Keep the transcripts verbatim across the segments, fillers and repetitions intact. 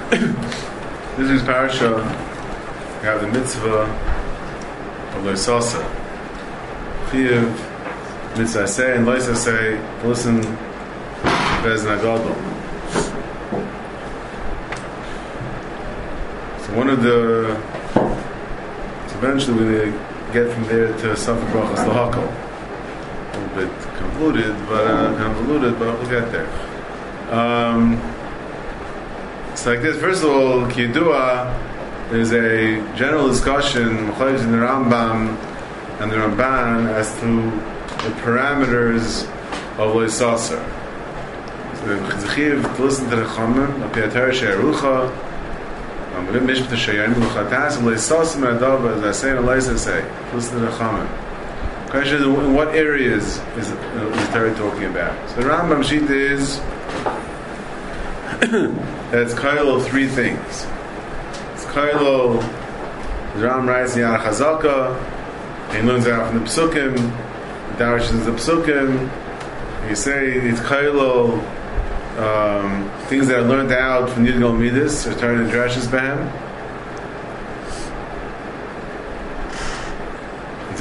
This is parasha. We have the mitzvah of Loisasa. Chiv, mitzvah say, and Loisa say, listen, Bez Nagadol. So one of the, so eventually we get from there to Safar Brachas Lahakal. A little bit convoluted, but uh, convoluted, but we'll get there. Um, it's like this. First of all, Kiyudua, there's a general discussion in the Rambam and the Ramban as to the parameters of Loisasa. So the Chiv to listen to the Chachamim, a Piatar She'erucha, a Mishpat She'yan Luchatas, Loisasa Me'adav, as I say in Loisa say, listen to the Chachamim. Question: in what areas is the Torah talking about? So the Rambam sheet is that it's kailo of three things. It's kailo. The Rambam writes in Yad Chazaka. He learns out from the Pesukim. The Darish is the Pesukim. You say it's kailo um, things that are learned out from Yidgol Midas or Torah and Drashas Behem. No,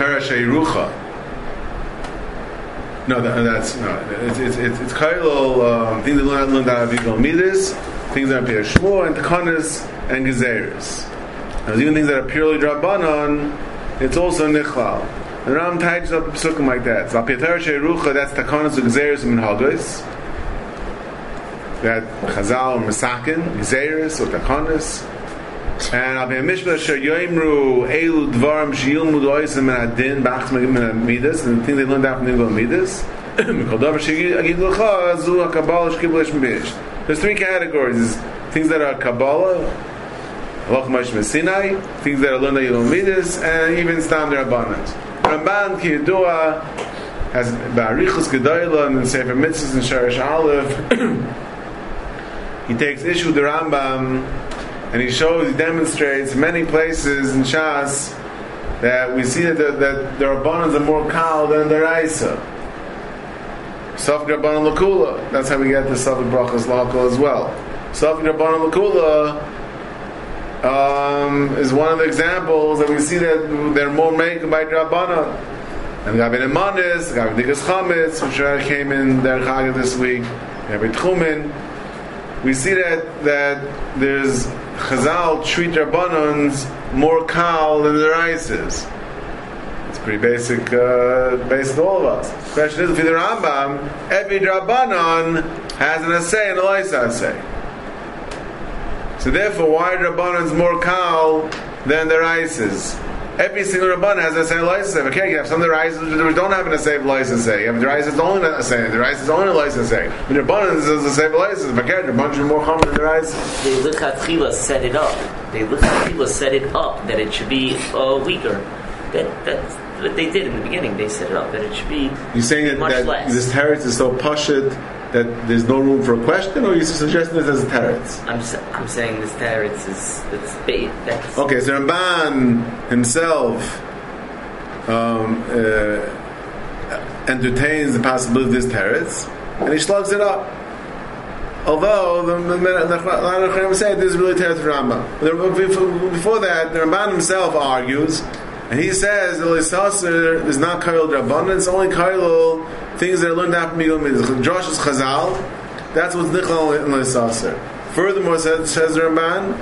that, that's no. It's it's it's, it's kailo um, things that learn learned out of Yidgol Midas, things that are pure Shmuel and Takanas and Gezeres. Now, even things that are purely Drabanan, it's also Nichlal. The Ram ties up Pesukim like that. So Piatar She'erucha, that's Takanas and Gezeres and Minhagos. That Chazal or Mesakin, Gezeres or Takanas. And I'll be a mishpah asher yoimru elu dvarim sheyilmu doisim and adin b'achs megim midas, and the thing they learned out from Yidgol Midas. There's three categories: things that are Kabbalah, halach ma'aseh Sinai, things that are learned out Yidgol Midas, and even stam derabanan. Ramban Kiyudua has ba'arichus gedayla and Sefer Mitzvahs and Sharash Aleph. He takes issue with the Rambam. And he shows, he demonstrates many places in Shas that we see that the, that the Rabbanans are more kal than the Raisa. Safik Rabbanan Lakula, that's how we get the Safik Brachas Lahakal as well. Safik Rabbanan Lakula um, is one of the examples that we see that they're more made by Rabbanan. And Gabi Nemanis, Gabi Digas Chametz, which came in their Chagah this week, Gabi Tchumen. We see that that there's Chazal treat Rabbanans more kal than the Raises. It's pretty basic, uh, basic to all of us. The question is, if you're the Rambam, every Rabbanan has an assay and a Laisa assay. So therefore, why are Rabbanans more kal than the Raises? Every single Rabban has an assay and a Laisa assay. Okay, you have some of the Raises which don't have an assay and a Laisa assay. You have the Raises only an assay, the Raises only a Laisa assay. The Rabbanans is a assay and a Laisa assay. Okay, the Rabbanans are more common than the Raises. They lichatchila set it up. They lichatchila set it up that it should be uh, weaker. That that's what they did in the beginning. They set it up that it should be. You're saying that, much that less. This teretz is so pashut that there's no room for a question, or are you suggesting this as a teretz? I'm I'm saying this teretz is it's bait. That's okay. So Ramban himself um, uh, entertains the possibility of this teretz, and he slugs it up. Although the Ramban say this is really teretz Rambam. Before that, the Ramban himself argues, and he says the Loisasa is not kail drabanan; it's only kail things that are learned out from Yidgol Midas. Josh is Chazal. That's what's nichlal in Loisasa. Furthermore, says, says the Ramban.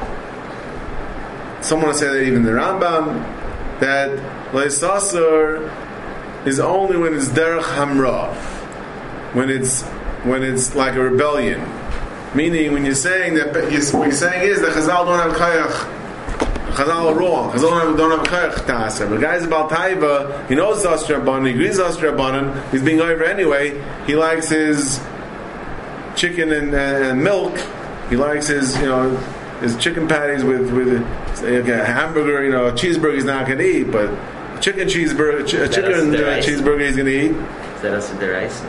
Someone will say that even the Rambam that Loisasa is only when it's derech hamra, when it's when it's like a rebellion. Meaning, when you're saying that, what you're saying is that Chazal don't have kayach. Chazal are wrong. Chazal don't have kayach ta'aser. But the guy's about taiva. He knows Zastra Rabbanan. He agrees Zastra Rabbanan. He's being over anyway. He likes his chicken and, and milk. He likes his, you know, his chicken patties with with okay, a hamburger. You know, a cheeseburger he's not going to eat, but a chicken cheeseburger, ch- a chicken uh, cheeseburger he's going to eat. Is that also the rice?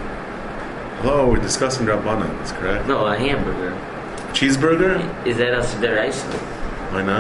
Hello, we're discussing Rabbanan. That's correct. No, a hamburger. Cheeseburger? Is that also the rice? Why not?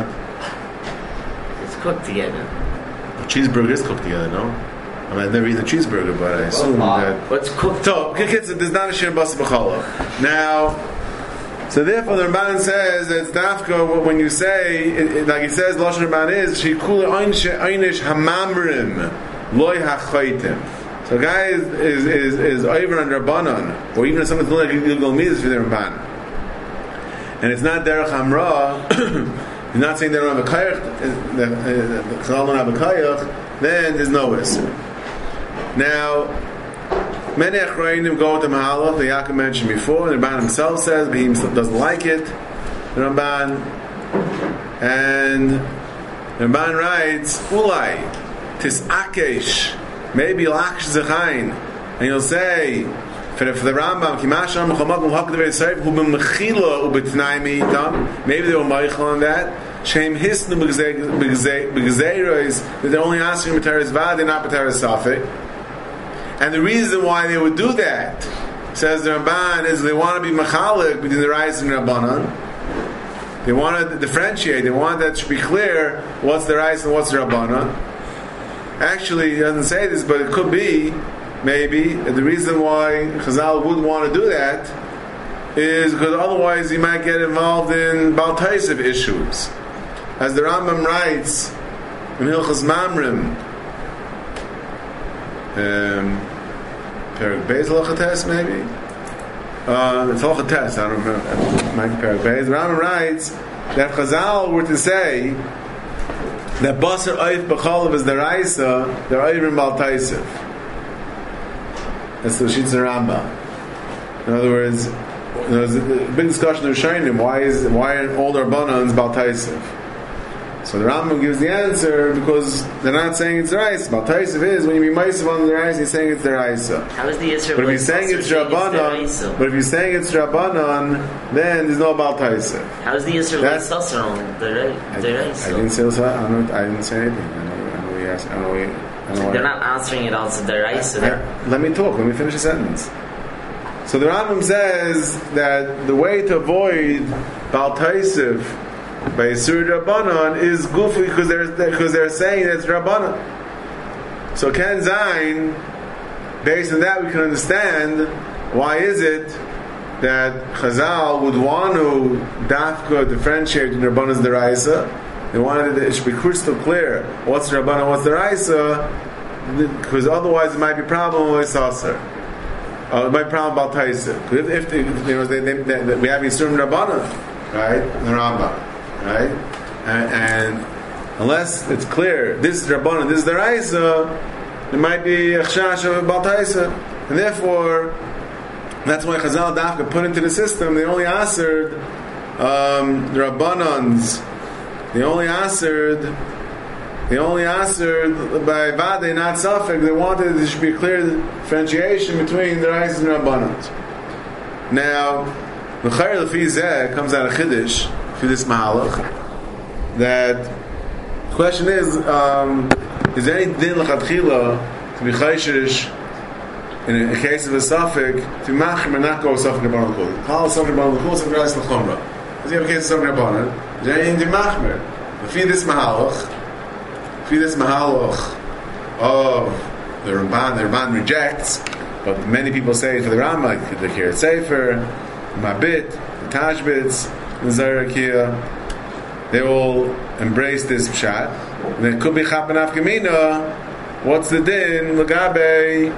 It's cooked together. A cheeseburger is cooked together, no? I mean, I've never eaten a cheeseburger, but I assume uh, that. What's cooked? So, kids, there's not a shir basa b'challah. Now, So therefore, the Ramban says that it's dafka when you say, it, it, like he says, Lashon Ramban is shikula einish hamamrim loy hachaytim. So a guy is is is, is over on Rabbanon, or even if someone's doing like Gilgal Midas for the Ramban, and it's not derech hamra. You're not saying they don't have a kayach, the Chazal don't have a kayach, then there's no issur. Now, many achrayim go to Mahalach, the Yaakov mentioned before, the Ramban himself says, but he doesn't like it, the Ramban, and the Ramban writes, Ulai, tis akesh, maybe you'll aksh zechain, and you'll say, for the, for the Rambam, Kimasham, Chamakum, Hakadavei Seif, Hu b'mechila, ubetnai mi'itam, maybe they were meichel on that, Shem hisnu b'gzeiros, that they're only asking B'teres Vade, not B'teres Safek. And the reason why they would do that, says the Ramban, is they want to be machalik between the Rais and Rabbanan. They want to differentiate. They want that to be clear what's the Rais and what's the Rabbanan. Actually, he doesn't say this, but it could be, maybe, the reason why Chazal wouldn't want to do that is because otherwise he might get involved in Baal Taisif issues. As the Rambam writes in Hilchos Mamrim, Um, Perek Beis Lochates maybe? Uh, it's Lochates, I don't remember. Mike Perek Beis. Rambam writes that Chazal were to say that Basar Oif B'cholav is the Raisa, they're Oivrim Bal Taisif. That's the Shitz Rambam. In other words, there's a big discussion of Shainim, why is why are all the Rabbanans Bal Taisif? So the Rambam gives the answer because they're not saying it's the Raisa. Bal Taisif is when you be Ma'isiv on the Raisa, he's saying it's the Raisa. How is the Yisrael? But if he's saying it's Rabbanon, but if he's saying it's Rabbanon, then there's no Bal Taisif. How is the Yisrael Sasser on the Raisa? I didn't say I don't. I didn't say anything. I know. I know. Yes. I know. I know. They're not answering it also the Raisa. Let me talk. Let me finish the sentence. So the Rambam says that the way to avoid Bal Taisif by Yisur Rabbanon is goofy because they're because they're saying that it's Rabbanon. So Ken Zayin, based on that, we can understand why is it that Chazal would want to dafka differentiate in Rabbanon's Deraisa. They wanted it, it should be crystal clear what's Rabbanon, what's Deraisa, because otherwise it might be a problem with Sasser. Uh, it might be a problem about Taisa. If, if, they, if you know, they, they, they, we have Yisur Rabbanon, right? The Rambam. Right? And, and unless it's clear, this is Rabbanon, this is the Raisa, there might be a chash of Bal Taisa. And therefore, that's why Chazal Dafka put into the system, they only answered um, the Rabbanons, they only answered, they only answered by Vade, not Safek. They wanted there should be a clear differentiation between the Raisa and the Rabbanons. Now, the Chayr Lefi Zeh comes out of Chiddush, for this mahalach, that the question is, um, is there any din l'chadchila to be chayshish in a case of a suffix to machim and not go suffix Rabbanon l'chul? How suffix Rabbanon l'chul, suffix Reis l'chumra? Does he have a case of suffix Rabbanon? Is there anything to machmir? For this mahalach, for this mahalach of the Ramban, the Ramban rejects, but many people say for the Rambam, like the Kiryat Sefer, Mabit, the Tashbitz, the Zayrakia, they all embrace this pshat. And it could be Chapan Afkamina. What's the din? Lagabe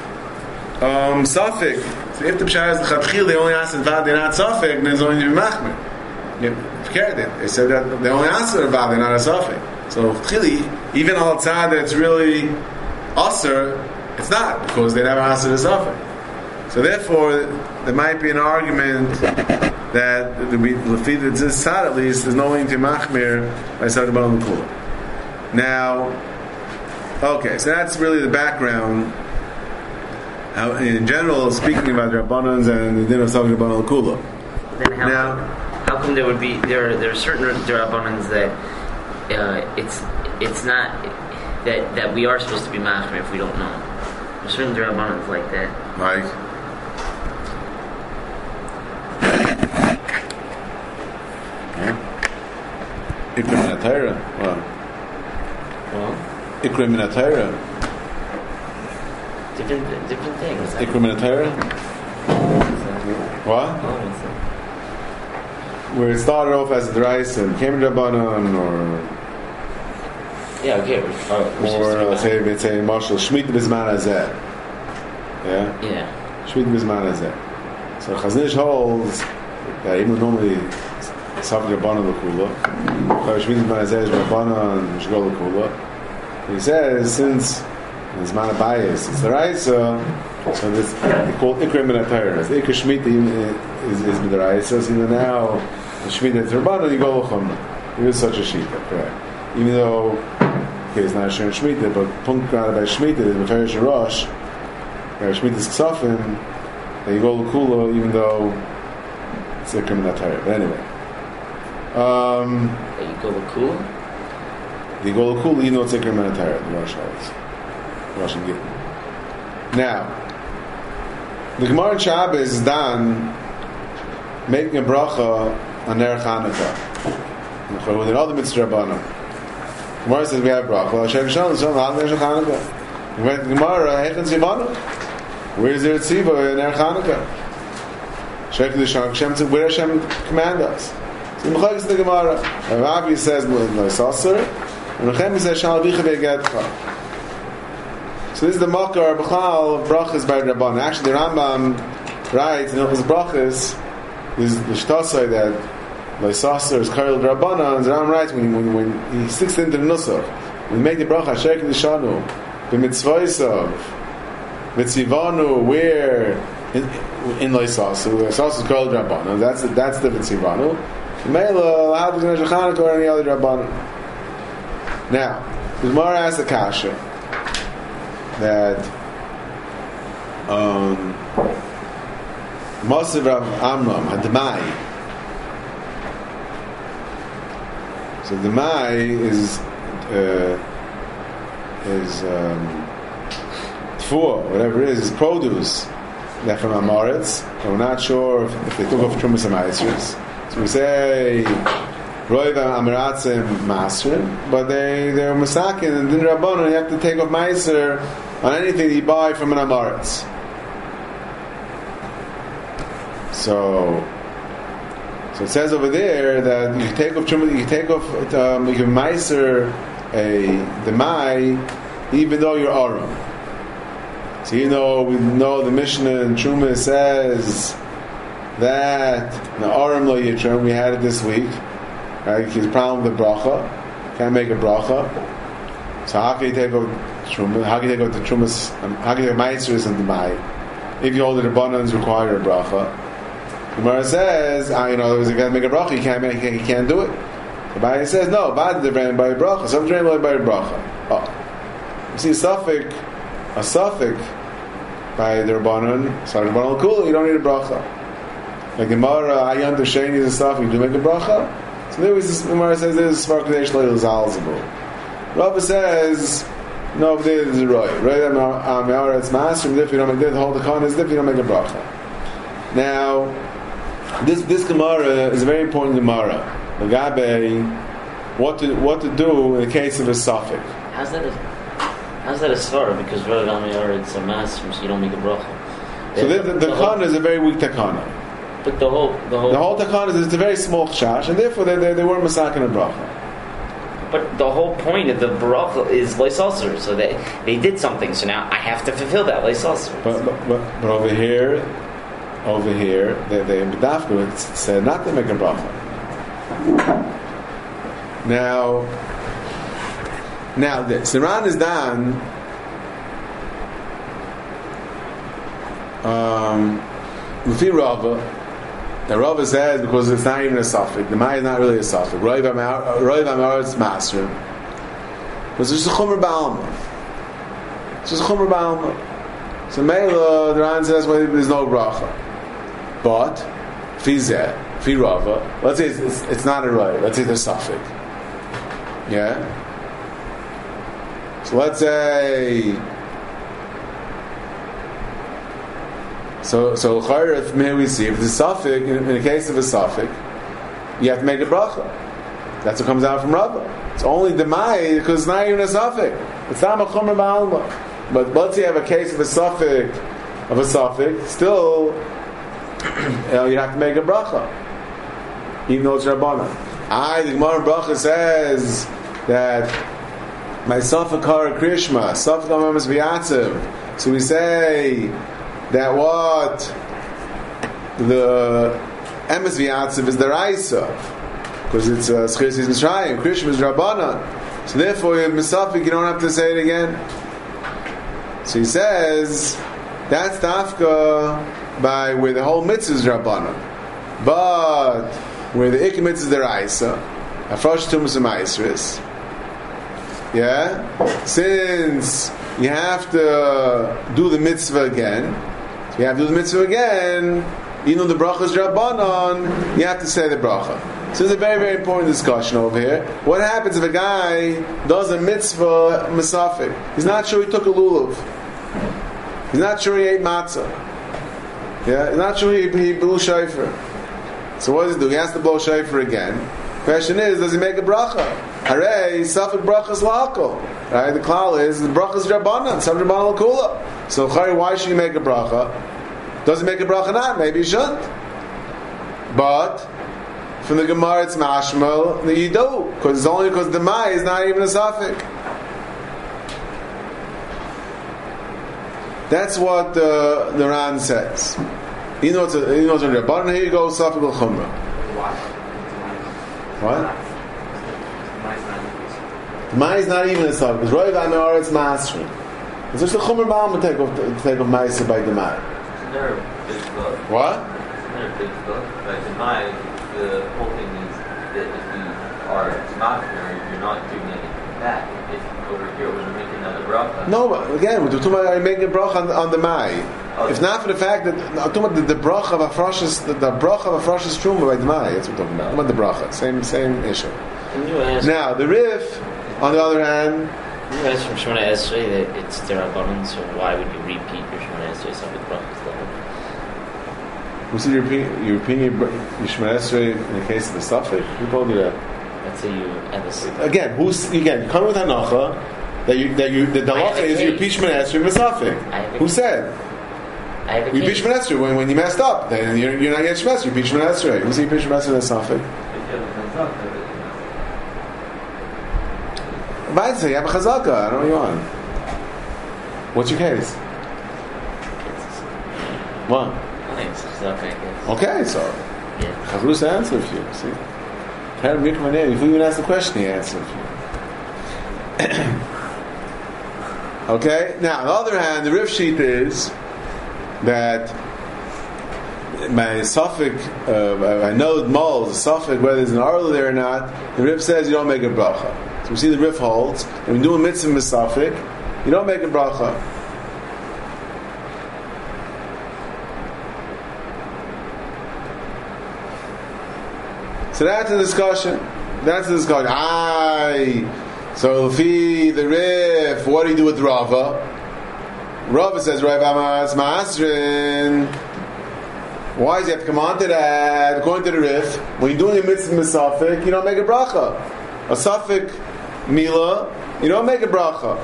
um, Safik. So if the pshat is the Chatchil, they only ask if they're not Safik, then there's only to be Machmir. You forget it. They said that they only ask if they're not a Safik. So Chili, even al tzad that it's really Aser, it's not, because they never asked it a Safik. So therefore, there might be an argument that the Lefid this side at least is knowing to machmir by Sadi Baal Kula. Now, okay, so that's really the background. Now, in general, speaking about the Rabbanans and the din of Sadi Baal Kula. Then how, now, how come there would be there? There are certain Rabbanans that uh, it's it's not that that we are supposed to be machmir if we don't know. There's certain Rabbanans like that. Like. Ikra min ha-Torah. Well, Ikra min ha-Torah. Different, different things. Ikra min ha-Torah. What? where it started off as a deraisa and became a drabanan, or yeah, okay. We're, we're or let's say it's a marshal shmita bisman hazeh. Yeah. Yeah. Shmita bisman hazeh. So Chazon Ish holds that even normally Sav Rabbanan L'Kula, Shmita bisman hazeh is Rabbanan Shgol L'Kula. He says since it's man of bias, it's the raisa. So this they call ikra min atayr. The ikra shmita is is with the raisa. So now the shmita is Rabbanan, you go l'chum. There is such a shita, correct? Even though okay, it's not a shir shmita, but punkt grounded by shmita is mefarish rosh. Shmita is ksafim. Then you go l'kula, even though it's ikra min atayr. But anyway, um, you go l'kula. You go l'kula, you know it's ikra min atayr. The rosh holds. Rosh and Gittin. Now, the Gemara in Shabbos is done making a bracha on Ner Chanukah. With another mitzvah rabbanon. Gemara says we have bracha. Hashem Shalom, so not Ner Chanukah. We went to Gemara, Heichen Tzivanu. Where is there a tziva in Ner Chanukah? Shek L'Shon, Hashem, where Hashem command us? So the Mechagis the Gemara. Rabbi says, no sasser. And Rechem says, Shal Vicha Ve'Gedcha. So this is the makar b'chal of brachas by Rabban. Actually, the Rambam writes in Hilchos Brachas, this is the shtasai that Lysaser is karel Rabbanan. The Rambam writes when, when, when he sticks into the nusach, when you make the bracha Asher Kedishanu, b'mitzvaysav, mitzivanu, where in, in Lysaser, Lysaser is karel Rabbanan. That's the, that's the mitzivanu. Meila how does it Chanukah or any other Rabbanan? Now, the Gemara asks the kasha that um Moshe Rav Amram had Demai. So Demai is uh, is um, tfuah, whatever it is, is produce that from Amoritz. We're not sure if, if they took off Trumas and Maasers. So we say Roiv Amiratzim Masrim, but they they're Masakin and Din Rabbanon. You have to take off Maaser on anything you buy from an Amaretz. So, so it says over there that you take off Trumas, you take off um, you can Maaser a the Mai, even though you're Arum. So you know we know the Mishnah in Trumas says that the Arum lo Yitrim. We had it this week. Right? He's a problem with the bracha. Can't make a bracha. So how can you take out Truma? How can you take out the Trumas? Um, how can you take Meitzers and the Mai? If you hold the Rabbanans require a bracha. The Gemara says, ah, you know, you got to make a bracha. You can't make. You can't do it. The Mai says, no. Bad the brand by a bracha. Some train by a bracha. Oh, you see a suffix, a suffix by the Rabbanan. So the Rabbanan cool. You don't need a bracha. Like the Gemara, Ayan Sheni and stuff. You do make a bracha. So there was this, the Gemara says there's a spark Kadesh Lo Zalzabul. Rabbi says, no, there is a roy. Right, I'm Yaretz Master, if you don't make the whole Dekan is if you don't make a bracha. Now, this this Gemara is a very important Gemara. Magabe, what to what to do in the case of a suffix. How's that a, how's that a svara? Because Rabbi I'm Yaretz Master, so you don't make a bracha. So the, the, the, the Dekan is a very weak Takana. But the whole the whole the whole takana is it's a very small chash, and therefore they they, they weren't masakin and bracha. But the whole point of the bracha is leisalser, so they they did something. So now I have to fulfill that leisalser. But, but but but over here, over here they they bedafka said not to make a bracha. Now, now the Siran is done. Um, Lufi Rava. The Rava says because it's not even a suffix. The Mai is not really a suffix. Roiv Amaretz Master. Because it's just a Chomer Ba'alma. It's just a Chomer Ba'alma. So Meila, the Ran says well, there's no bracha. But Fizeh, Fi Rava. Let's say it's, it's, it's not a Roiv. Let's say it's a suffix. Yeah. So let's say. So, so Charif, here we see, if it's a suffix, in, in the case of a suffix, you have to make a bracha. That's what comes out from Rabbah. It's only the Mai, because it's not even a suffix. It's not a Chomer Ba'alma. But let's say you have a case of a suffix, of a suffix, still, you know, you have to make a bracha. even though it's Rabbanan. I, the Gemara Bracha says that my Safak Hara Krishma, Safak Amamas V'yatziv. So we say that what the Emes V'yatziv is the Raisa, because it's Schirsis uh, Mitzrayim, Krishma is Rabbanan. So therefore, in Misafik, you don't have to say it again. So he says that's Tafka by where the whole mitzvah is Rabbanan, but where the Ikka mitzvah is the Raisa, Afrosh Tumas Amaisris. Yeah, since you have to do the mitzvah again, so you have to do the mitzvah again. Even though the bracha is Rabbanan, you have to say the bracha. So there's a very, very important discussion over here. What happens if a guy does a mitzvah Mesafik? He's not sure he took a lulav. He's not sure he ate matzah. Yeah, he's not sure he, he blew shofar. So what does he do? He has to blow shofar again. Question is, does he make a bracha? Hooray, Safik brachas la'akol. Right? The klal is the brachas Rabbanan, Safik Rabbanan l'kula. So why should he make a bracha? Does he make a bracha? Not. Maybe he shouldn't. But from the Gemara, it's mashmal that you do, because it's only because the mai is not even a Safik. That's what the the Ran says. You know, it's a, you know, it's a Rabbanan. Here you go, Safik al-Chumrah. What? The mai is not even a Safik. Because Roy V'Amar it's Masri. It's just the Chumrah Ba'am to take off to take off Ma'aseh by the mai. What? But in my, the whole thing is that if you are Tamachner, you're not doing anything back. If over here, when you're making another bracha. No, but again, we're talking about making a bracha on, on the Mai. Okay. If not for the fact that I'm talking about the, the bracha of Afrashas, the, the bracha of Afrashas Truma by the Mai. That's what we're talking about. I'm talking about the bracha, same same issue. Now the Rif, on the other hand, you asked from Shemona Esrei that it's Derabanan, so why would you repeat your Shemona Esrei stuff with brachas? Who said you're repeating, you're repeating your Shemona Esrei in the case of the Safik? Who told you that? Let's say you have a again. Who's again? Come with hanacha that you that you the halacha is you repeat Shemona Esrei in the Safik. Who said? I have a you repeat Shemona Esrei when when you messed up. Then you're, you're not getting Shemona Esrei. You repeat Shemona Esrei. Who said you repeat Shemona Esrei in the Safik? I'd say you have a chazaka. I don't know what you want. What's your case? What? Okay, so yeah. Chavrus answer for you. See, Karen Mikmaner. If you even ask the question, he answered for you. Okay. Now, on the other hand, the Rif sheet is that my Safik, uh, I know Mol, the Safik, whether there's an arla there or not. The Rif says you don't make a bracha. So we see the Rif holds, and when you do a mitzvah Mesafik, you don't make a bracha. So that's the discussion. That's the discussion. Aye. So Lefi, the Rif, what do you do with Rava? Rava says, Rav Amas Ma'asrin. Why does he have to come on to that? According to the Rif, when you're doing a mitzvah Mesafik, you don't make a bracha. A Safik Mila, you don't make a bracha.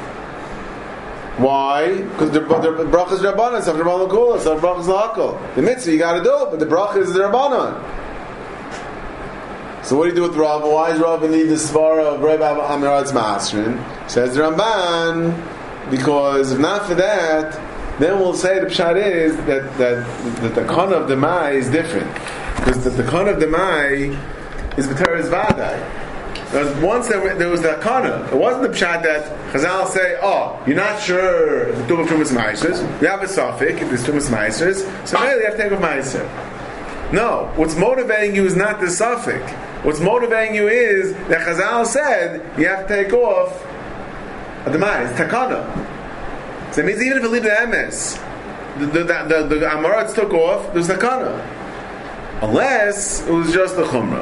Why? Because the, the, the bracha is Rabbanan, so the Rabbanan Kula, so the bracha is L'Hakol. The mitzvah you got to do it, but the bracha is the Rabbanan. So what do you do with Rav? Why does Rav need the svara of Rav Amirat's Masrin? Says the Ramban, because if not for that, then we'll say the pshat is that that, that the kana of the Mai is different, because the, the kana of the Mai is B'teres Vadai. Once there, there was the kana, it wasn't the pshat that Chazal say, oh, you're not sure if the two of Tumas Maisers, you have a Safik, if there's Tumas Maisers, so really you have to take off Maiser. No, what's motivating you is not the Safik. What's motivating you is that Chazal said you have to take off the Mai, it's Takana. So it means even if you leave the M S, the, the, the, the, the Amaratz took off, there's Takana. Unless it was just the Chumrah.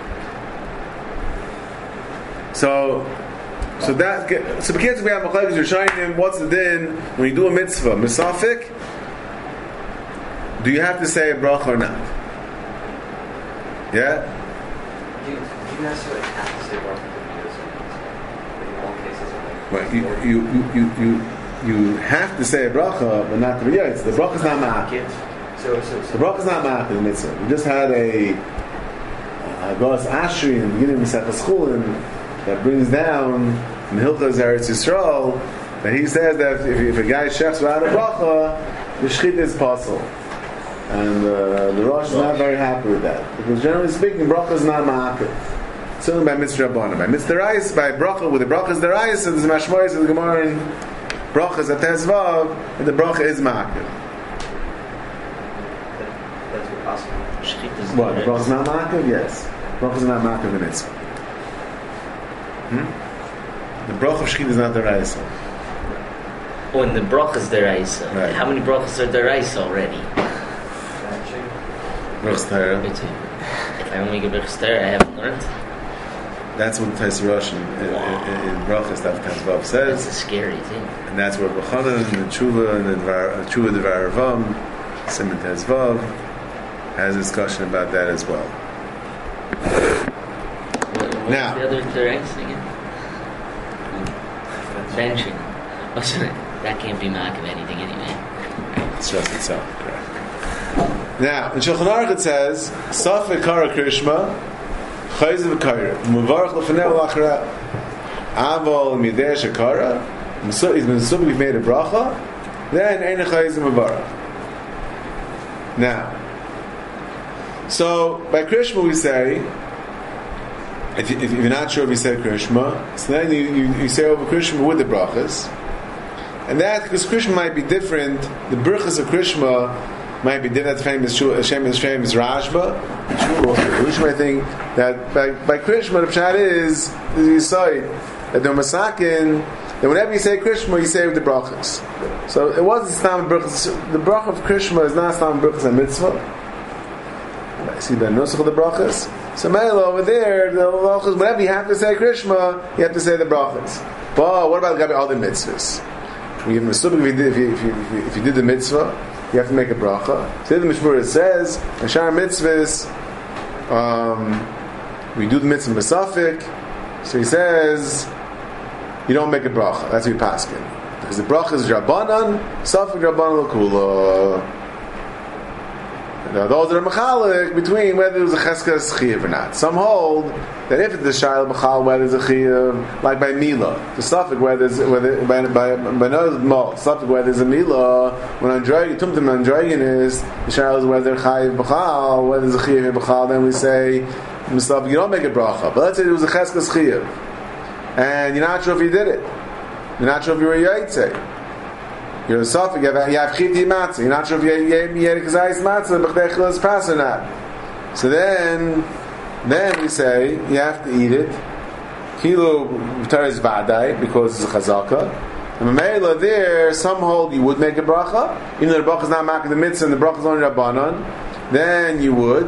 So, so that so because we have machlekes, you're showing him what's the din when you do a mitzvah Mesafik. Do you have to say a bracha or not? Yeah. Do you, do you necessarily have to say bracha in all cases? Well, you you, you you you you have to say a bracha, but not the yeah. The bracha is not ma'akid. So, so, so the bracha is not ma'akid in mitzvah. We just had a Agos Ashri in the beginning of Mesechus Chulin that brings down in Hilchos Eretz Yisrael that he says that if, if a guy shechs without a bracha, the shchita is possible. And uh, the Rosh is not very happy with that because generally speaking, bracha is not ma'akev. It's only by mitzvah rabbanan. By mitzvah derais, by bracha with the bracha is derais, and there's mashmois in the Gemara in bracha is a tezvav, and the bracha is ma'akev. What? The bracha is not ma'akev? Yes. Bracha is not ma'akev in mitzvah. Hmm? The bracha of shchita is not deraisa. Oh, and the bracha is deraisa. Right. How many brachas are deraisa already? Brachas Torah. If I only get brachas Torah, I haven't learned. That's what the Tais Rosh in, in, Wow. in, in brachas Daf Tezvav says. That's a scary thing. And that's where B'chanan and the Tshuva and the Dvar- Tshuva Devar Ravam, Simon Tezvav, has a discussion about that as well. What, what Now. was the other deraisa again? Benching. Oh, sorry. That can't be mark of anything anyway. It's just itself, correct. Now, in Shulchan Aruch it says, Safek Kara Krishma, Chayz V'Kara, Muvarach L'Fanei L'Achra, Aval Midei Shekara, he's been assuming we've made a bracha, then Ein Chayz Muvarach. Now, so by Krishma we say, if, you, if you're not sure if you said Krishma, so then you, you, you say over Krishma with the brachas. And that, because Krishma might be different, the brachas of Krishma might be different. That famous Hashem is famous Rashba. Krishma, I think that by, by Krishma, the pshat is, is you say that the Masakin, that whenever you say Krishma, you say with the brachas. So it wasn't Stam brachas. The bracha of Krishma is not Stam brachas and mitzvah. See the nusach of the brachas. So Mela over there, the brachas. Whenever you have to say Krishma, you have to say the brachas. But what about the other mitzvahs? We give if you, did, if, you, if, you, if you did the mitzvah, you have to make a bracha. So the Mishmur says, Ashar mitzvahs, um, we do the mitzvah besafik. So he says, you don't make a bracha. That's what we paskin. Because the bracha is Rabbanan, Safik Rabbanan L'Kula. Now those are machalik between whether it was a cheskas chiyav or not. Some hold that if it's a shayla machal, whether it's a chiyav, like by mila, the suffix whether it's whether by by by no mal, suffix whether it's a mila. When androgen tumtum androgen is the shayla is whether chayiv machal, whether it's a chiyav machal. Then we say you don't make a bracha. But let's say it was a cheskas chiyav, and you're not sure if you did it. You're not sure if you were yaitze. You're a suffix, you have chiti matzah. You're not sure if you had a kazayis matzah, but the is pass or not. So then, then we say you have to eat it. Kilo v'taris vadai because it's a chazaka. And Mamela there, some hold you would make a bracha, even though the bracha is not making the mitzvah and the bracha is only rabbanon. Then you would.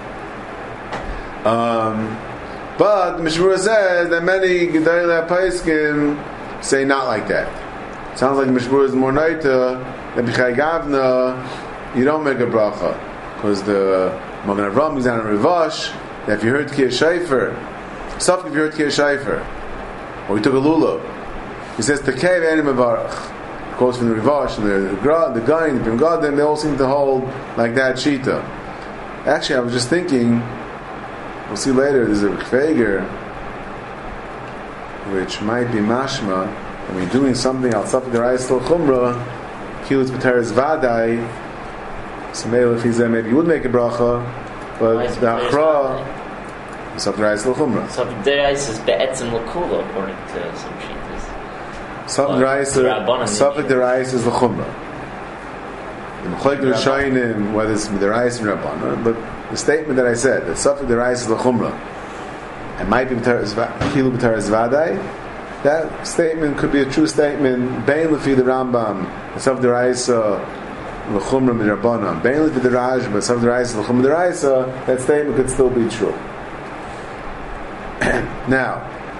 Um, but the Mishmur says that many gedolei paiskim say not like that. Sounds like Mishmur is more naita that b'chai gavna you don't make a bracha because the Magen Avraham is on a rivash that if you heard Kiyah Shaifer, Safik if you heard Kiyah Shaifer, or you took a lulav, he says Tekei v'eni mevarach. Quotes from the rivash and the the guy and the Pim Gadim, they all seem to hold like that shita. Actually, I was just thinking, we'll see later. There's a Fager which might be mashma. When you're doing something outside of the Rayas Tel Chumrah, Kilut B'Teres Vadai, so maybe if he's there, maybe you would make a bracha, but the Achra, it's up the Rayas Tel Chumrah. So the Rayas is Be'etzim L'Kula, according to some sheetahs. Safik the Rayas is the Chumrah. The Mechoik the Rishayim, whether it's the Rayas and Rabbanah, but the statement that I said, that Safik the Rayas is the Chumrah, and might be Kilut B'Teres Vadai, that statement could be a true statement. Bein lefi the Rambam, Saf the Raisa, l'chumra midrabanan. Bein lefi the Rashba, Saf the Raisa, l'chumra the Raisa. That statement could still be true. Now,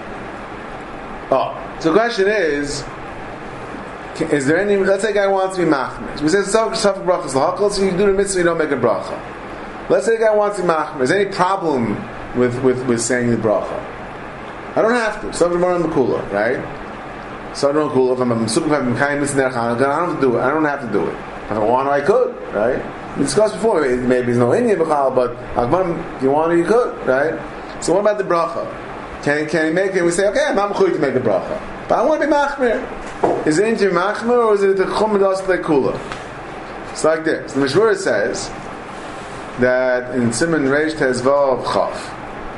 oh, so the question is: is there any? Let's say a guy wants to be machmer. We say Saf Saf brachas l'hakol. So you do the mitzvah, you don't make a bracha. Let's say a guy wants to be machmer. Is there any problem with with with saying the bracha? I don't have to. Some more on the kula, right? So I don't kula. If I'm a super, if I'm kind of I don't have to do it. I don't have to do it. If I want to, I could, right? We discussed before. Maybe, maybe there's no Indian b'chal, but if you want to, you could, right? So what about the bracha? Can, can he make it? We say, okay, I'm not mechuyev to make the bracha. But I want to be machmir. Is it into machmir or is it the chum das lekula? It's like this. The Mishmur says that in Siman Reish Tezvav Chaf.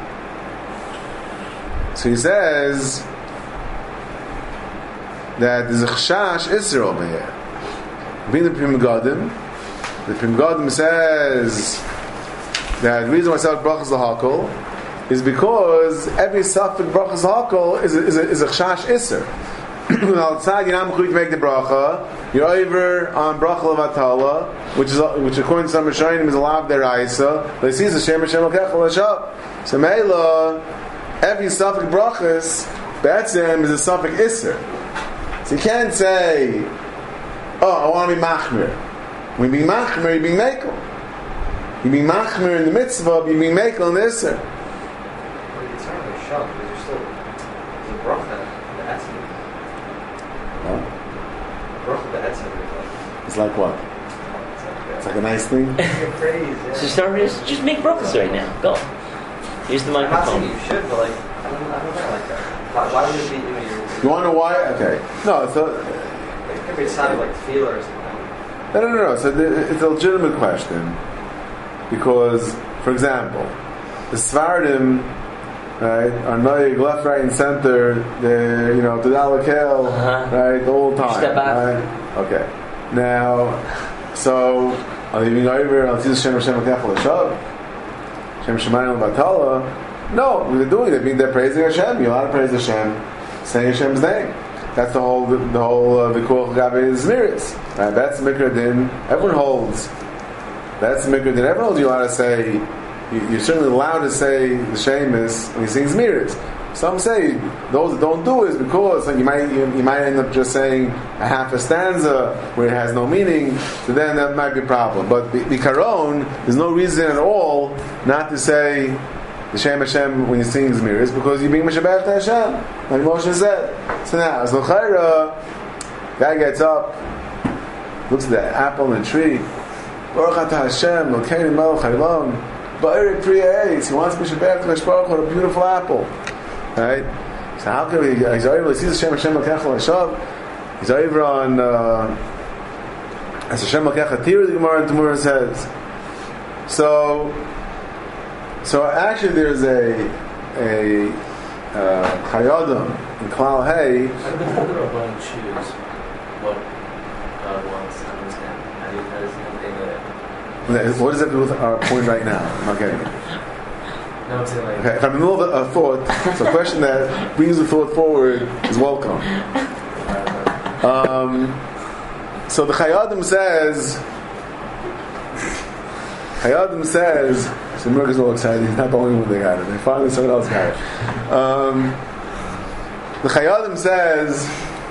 So he says that there's a chashash isser over here. Being the Pri Megadim, the Pri Megadim says that the reason why I said brachas lahakol is because every suffix brachas lahakol is a, is a, is a chashash isser. Outside, you're not mechuyev to make the bracha. You're over on bracha levatala, which is which according to some Rishonim is a lav deraisa. But it sees the shem Hashem Elokech l'shav. So meila, every suffix brachas be'etzem is a suffix isser. So you can't say, oh, I want to be machmir. When you be machmir, you be mekel. You be machmir in the mitzvah, you be mekel in the isser. Well, it's not really shav, because you're still it's a bracha. It's like what? It's like a nice thing. So start just just make brachas right now. Go. Use the I'm not microphone. saying you should, but like I don't, I don't know like that. Why, why would it be? You know, you're, You want to know why? Okay. No, so it could be a sign of like tefillah or something. no, no, no, no. So the, it's a legitimate question because, for example, the Sfardim, right, are noig left, right, and center. They, you know, to Dalakel, Uh-huh. right, the whole time. Step back. Right? Okay. Now, so are they being over on Tzidus Shem Hashem Elokech l'shav? Shem Shemayim Batala? No, what they're doing, they're, being, they're praising Hashem. You're allowed to praise Hashem, saying Hashem's name. That's the whole, the, the whole uh, Vikuach Gabe Zmiris. Right? That's Mikra Din. Everyone holds. That's Mikra Din. Everyone holds. You're allowed to say. You, you're certainly allowed to say the Shemus when he sings Zmiris. Some say those that don't do it is because like, you might you, you might end up just saying a half a stanza where it has no meaning. So then that might be a problem. But the, the Karon, there's no reason at all not to say the Shem Hashem when you sing Zmiris because you're being Meshabach to Hashem, like Moshe said. So now, as L'chaira, guy gets up, looks at the apple in the tree. Baruch atah Hashem, L'kein Melech Ha'ilam, Ba'erik Priya Eitz. He wants to be Meshabach to Hashem with a beautiful apple. Right? So how can we? He's over. He sees Hashem Hashem L'kein L'shav. He's over on uh, as Hashem L'kein L'tir. The Gemara in Temurah says. So, so actually, there's a a uh, Chayadim in Klal Hey. How do the Rabbanan choose what God wants to understand? How do you, how does he think What does that do with our point right now? I'm not getting it. No, I'm saying like. Okay, if I'm in the middle of a thought, so a question that brings the thought forward is welcome. Um, so the Chayadim says, Chayadim says, so Merck is all excited, he's not the only one that got it. They finally someone else got it. Um, the Chayadim says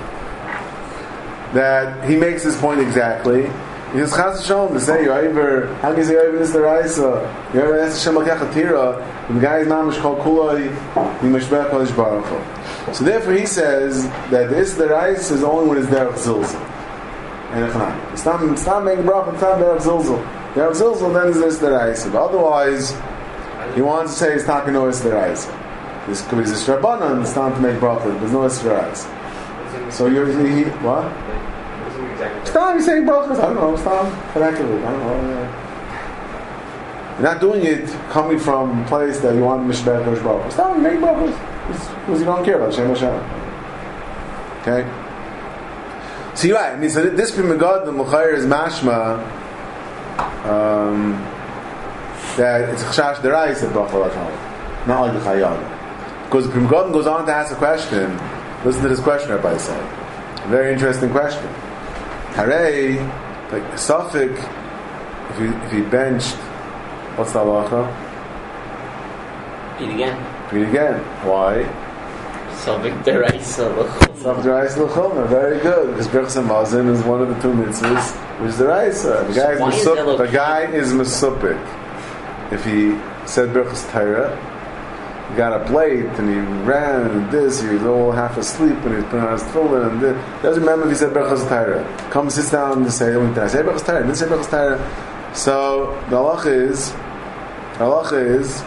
that he makes his point exactly. He says, Chas Hashem, to say, you're over, how can you say you're over this deraisa? You're over this Hashem L'kein L'tira, and the guy is mamish called Kuloi, Yimashbech Kodesh Baruch Hu. So therefore he says that this deraisa is only when it's derech zilzal. And it's not, it's not making bracha, it's not derech zilzal. Derech zilzal then is this deraisa. But otherwise, he wants to say it's not going to know it's deraisa. This could be this Rabbanan, it's not to make bracha, but there's no it's deraisa. So you're, he, what? Stop, he's saying brachas. I don't know. Stop. Correctly. I don't know. You're not doing it coming from a place that you want Mishbech Kodesh Baruch Hu. Stop, you make brachas. Because you don't care about Shem Hashem. Okay? So you're right. I mean, so this Pri Megadim, the L'chaira is mashma um, that it's a chashash deraisa bracha l'shav. Not like the Chayyad. Because the Pri Megadim goes on to ask a question. Listen to this question, Rabbi said. A very interesting question. Harei, like a suffix, if you if you benched, what's the halacha? Eat again. Read again. Why? Suffix deraisa l'chol. Suffix deraisa l'chol. Very good. Because Birchas Hamazon is one of the two mitzvahs, which is deraisa. The guy is mesupik. The guy is mesupik. If he said Birchas Torah, he got a plate and he ran and this, he was all half asleep and he was putting on his tefillin and this. He doesn't remember if he said Birchas Torah. Come sits down and say, did I say Birchas Torah? I didn't say Birchas Torah. So the halacha is, the halacha is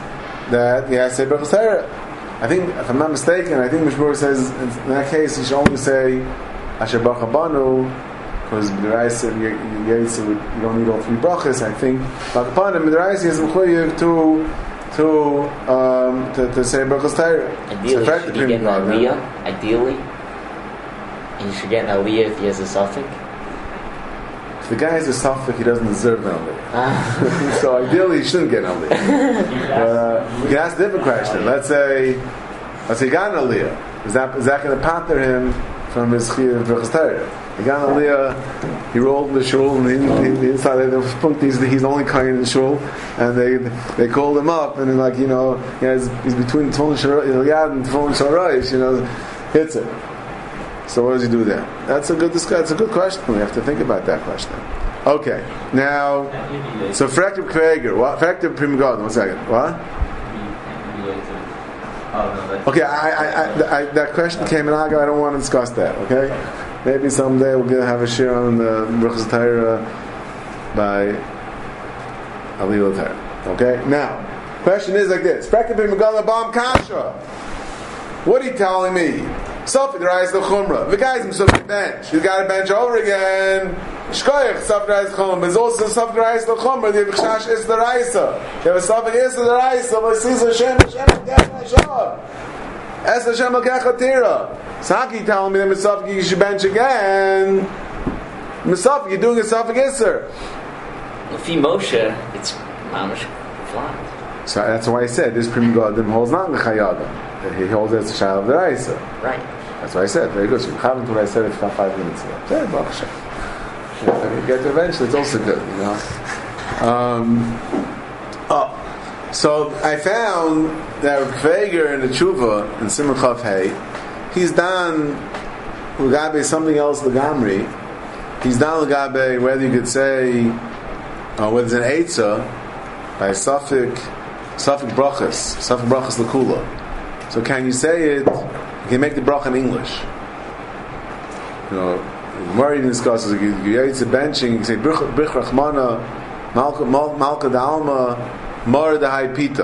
that he has to say Berachos Torah. I think, if I'm not mistaken, I think Mishmur says in that case he should only say Asher Baruch Abanu, because B'deraisa you don't need all three brachas. I think Baruch Abanu B'deraisa is mechuyev to to um to, to say Berachos Torah. Ideally, so should he get an aliyah? Ideally, and you should get an aliyah if he has a suffix. If the guy has a suffix, he doesn't deserve an aliyah. Ah. So ideally, he shouldn't get an aliyah. uh, you can ask a different question. Let's say, let's say he got an aliyah. Is that is that going to pater him from his chiyuv Berachos Torah? He got an aliyah. He rolled the shul, and he, he, he decided he's, he's the only kain in the shul, and they they called him up, and like you know, he has, he's between Tefillin Sharayish and Tefillin Sharayish, you know, hits it. So what does he do there? That's a good discussion. That's a good question. We have to think about that question. Okay, now, so Frektiv Kveger, what? Frektiv Pri Megadim. One second. What? Okay, I, I, I, I, that question came in. I don't want to discuss that. Okay, maybe someday we're gonna have a share on the Berachos Torah by Aliyah Torah. Okay, now, question is like this: Frektiv Pri Megadim Bam Kasha. What are you telling me? Safik Rais the Chumrah. The guy's in Safik bench. You got to bench over again. Shkoyach Safik Rais the Chumrah. There's also Safik Rais the Chumrah. You have Chash is the Raisa. You have a Safik is the Raisa. But sees Hashem, Hashem Al-Kech Nashah. Es Hashem Al-Kech Atira. Saki telling me that Safik you should bench again. Safik, you're doing a Safik Isser. If he Moshe, it's mamish flat. So that's why I said this Pri Megadim holds not in the Chayadim. He holds it as a child of the Raisa. Right. That's what I said. Very good. So you haven't what I said it about five minutes ago. Yeah, Baruch Hashem. When you get to eventually, it's also good, you know. Um, oh, so I found that Kveger in the Tshuva in Simon Chav Hey, he's done L'gabe something else L'gamri. He's done L'gabe whether you could say uh, whether it's an Eitzah by Safik Safik Brachas Safik Brachas L'Kula. So can you say it? You can make the bracha in English. You know, Gemara even discusses. You Yaitz benching. You can say Brich Rachmana, Malka Malka Dalma, Mar Dahai Pita.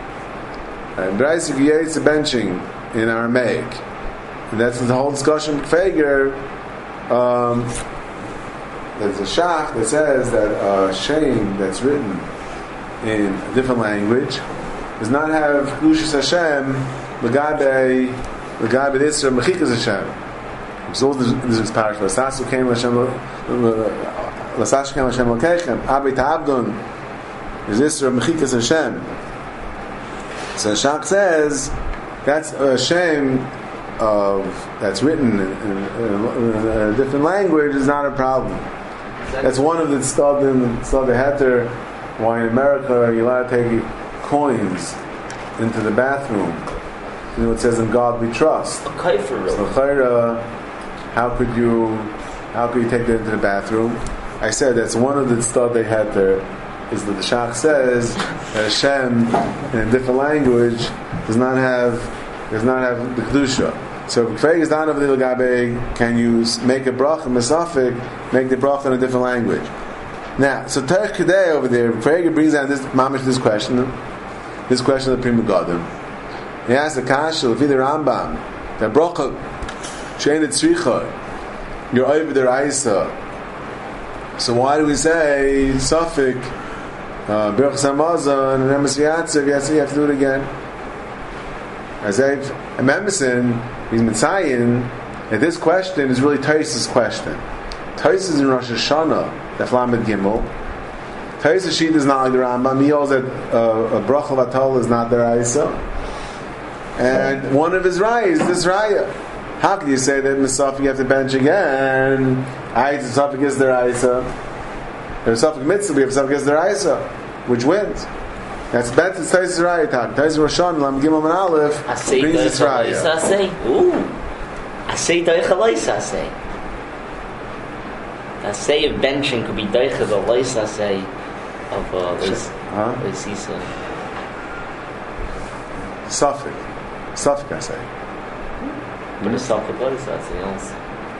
And Bryce you Yaitz benching in Aramaic. And that's the whole discussion. Fager, um, there's a shach that says that a shame that's written in a different language does not have Kedushas Hashem. L'gabe, l'gabe Isra Mechikas Hashem. So this is parish. L'sasu came Hashem, l'sasu came Hashem l'keichem. Abei ta'abdun is Isra Mechikas Hashem. So Shach says that's a shame of that's written in, in, in a different language is not a problem. That's one of the tzadim, tzadim heter. Why in America you're allowed to take coins into the bathroom? You know, it says in God we trust. Okay, for real. So, uh, how could you, how could you take that into the bathroom? I said that's one of the stuff they had there. Is that the Shach says that Hashem in a different language does not have does not have the kedusha. So if is down over the L'gabe, can you make a bracha mesafik, make the bracha in a different language? Now, so Terech Kedei over there, Frege brings down this mamish this question, this question of the Pri Megadim. He asks the Kasha, Lefi the Rambam, that bracha shein etzricha, you're over the Raisa. So why do we say Safik, Berachos Hamazon, and Emes Yatzer? Yes, you have to do it again. As I've Emerson, he's Mitzayin, and this question is really Taisa's question. Taisa is in Rosh Hashanah, the Lamed Gimel. Taisa Sheet is not like the Rambam. He holds that uh, a bracha v'atol is not the Raisa. And one of his rayas is this raya. How can you say that Misafik you have to bench again? I Misafik is the Raisa. There's Misafik Mitzvah, we have Misafik is the Raisa. Which wins? That's better than Taisa's raya time. Taisa Rosh Hashanah, Lamed Gimel and Aleph brings this raya. Ooh. I say Daichalaisa, I say. I say of benching could be Daichad or Laisa, I say of uh, Laisisa. Safik. Safik, I say. But it's Safik Laisa, I say also.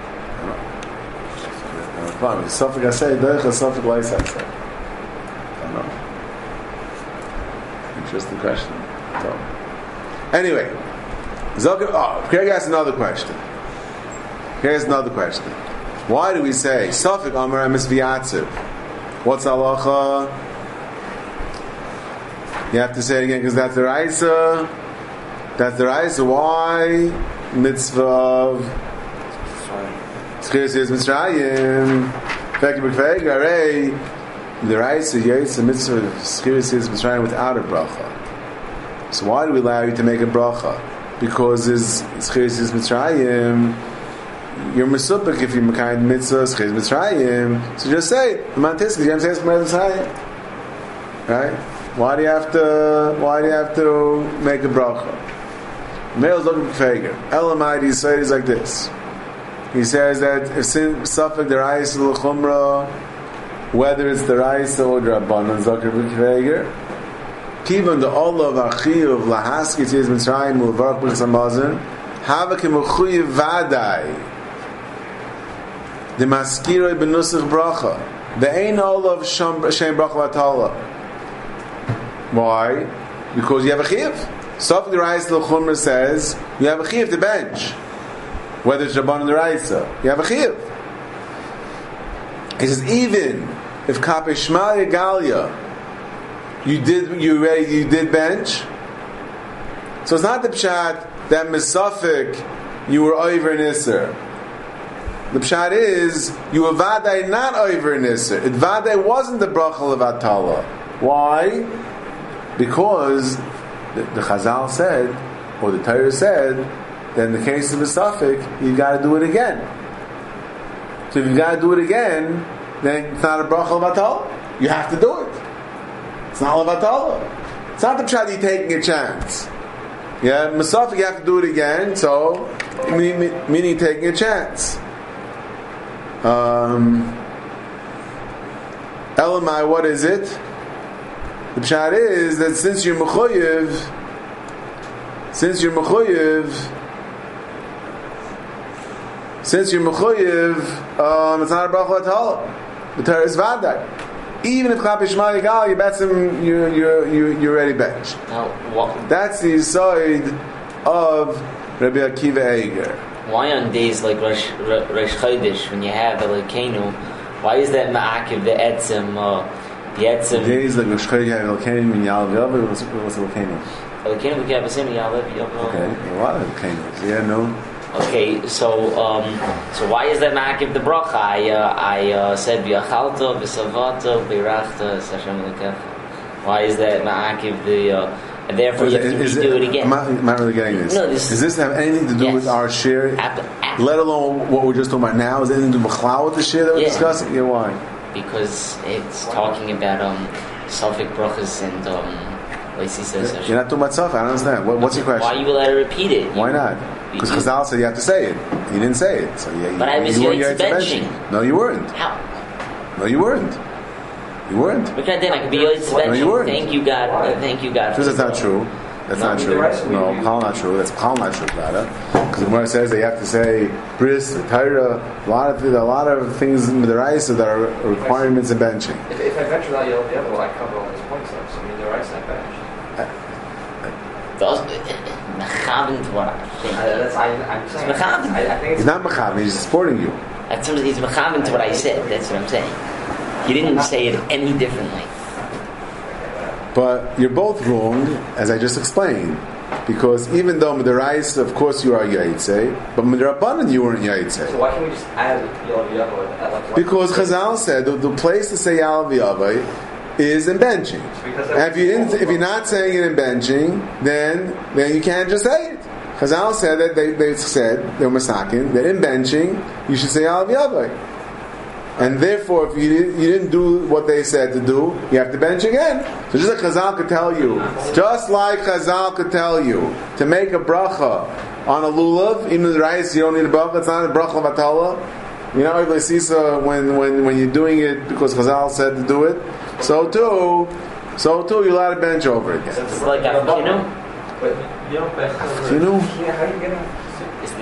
No, Safik, I say, Daichad, Safik Laisa, I say. I don't know. Interesting question. So, anyway, Zok, oh, Craig asked another question. Craig asked another question. Why do we say Safik Amar Misviyatziv? What's halacha? You have to say it again because that's the Raisa. That's the Raisa. Why mitzvah of Tchiris Mitzrayim? The Raisa Yaitz the mitzvah of Tchiris Mitzrayim without a bracha. So why do we allow you to make a bracha? Because it's Tchiris Mitzrayim. You're mesupik if you're mekayim mitzvah Tchiris Mitzrayim. So just say the mantis. You say Mitzrayim, right? Why do you have to? Why do you have to make a bracha? Male's looking for fager. Elamai, he says like this. He says that if sin suffolk the Raisa l'chumra, whether it's the Raisa or the Rabbanan, looking for fager. Kivan the Allah of Achiyuv lahaski tziz Mitzrayim u'varach b'chsamazin havakim u'chuyiv vadai the maskiroi b'nusach bracha the ein Allah of shem bracha v'atala. Why? Because you have a chiyuv. Safik the Raisa l'chumra says you have a chiyuv to bench, whether it's Rabban and the Raisa, you have a chiyuv. He says even if kapei shma regalia you did you ready you did bench, so it's not the pshat that misafik you were over in Isser. The pshat is you were vaday not over in Isser. It vaday wasn't the bracha of Atala. Why? Because the, the Chazal said, or the Torah said, that in the case of a suffix, you got to do it again. So if you got to do it again, then it's not a bracha of Atala. You have to do it. It's not a Atala. It's not the pshat you're taking a chance. Yeah, Masafik you have to do it again, so meaning, meaning taking a chance. Um, Elamai, what is it? The pshat is that since you're mechoyev, since you're mechoyev, since you're mechoyev, um, it's not a bracha Atala. The Torah is vaday. Even if Chapi Shema Yigal, you bet some, you you you you're already benched. That's the side of Rabbi Akiva Eiger. Why on days like Rosh, Rosh Chodesh when you have Elokeinu, why is that ma'akiv the etzem, uh, the etzem? Days like Rosh Chodesh, you have Elokeinu and Yalav Yalav. What's Elokeinu? Elokeinu we have the same Yalav Yalav. Okay, a lot of Elokeinu. Yeah, no. Okay, so um, so why is that ma'akiv the bracha? I uh, I uh, said v'achalta v'savato v'irachta Hashem Elokecha. Why is that ma'akiv the? Uh, and therefore you have to is redo it, it again. I'm not, I'm not really getting this. No, this Does this have anything to do yes. with our share? At the, at let alone what we're just talking about now? Is it anything to do with B'chlal with the share that we're yeah. discussing? Yeah, why? Because it's talking about um, Suffolk brachas and um, Lacey says. You're not talking about stuff. I don't understand. What, what's your question? Why you let her repeat it? Why not? Because Chazal said you have to say it. You didn't say it, so yeah. But you, I was you going weren't to yet benching. No, you weren't. How? No, you weren't. You weren't. Look at that. I could be always benching. No, you weren't. Thank you, God. Uh, thank you, God. Because that's not true. That's not true. No, Pal not true. That's Pal not true, Clara. Because the Gemara says that you have to say bris, the Torah, a lot of a lot of things in the Raisa that are requirements of benching. If, if I venture that you'll be able, I cover all these points up. So I mean, the Raisa not bench. Those mechaven to what I think. I, that's I, I'm saying. It's mechaven. I, I think it's He's not mechaven. He's supporting you. That's something. He's mechaven to what I said. That's what I'm saying. He didn't say it any differently. But you're both wrong, as I just explained. Because even though Midaraisa, of course you are Yaitse, but Midarabanan you weren't Yaitse. So why can't we just add Yalav Yavai? Like, because Chazal said the, the place to say Yalav Yavai is in benching. And if you didn't, if you're not saying it in benching, then then you can't just say it. Chazal said that they, they said they were masakin that in benching you should say Yalav Yavai. And therefore, if you didn't, you didn't do what they said to do, you have to bench again. So just like Chazal could tell you, just like Chazal could tell you, to make a bracha on a lulav, even the rice, you don't need a bracha, it's not a bracha of Atala. You know, when, when, when you're doing it because Chazal said to do it, so too, so too, you're allowed to bench over it again. It's like Afkinu. But you don't bench over. You know? Yeah, how are you getting? Is this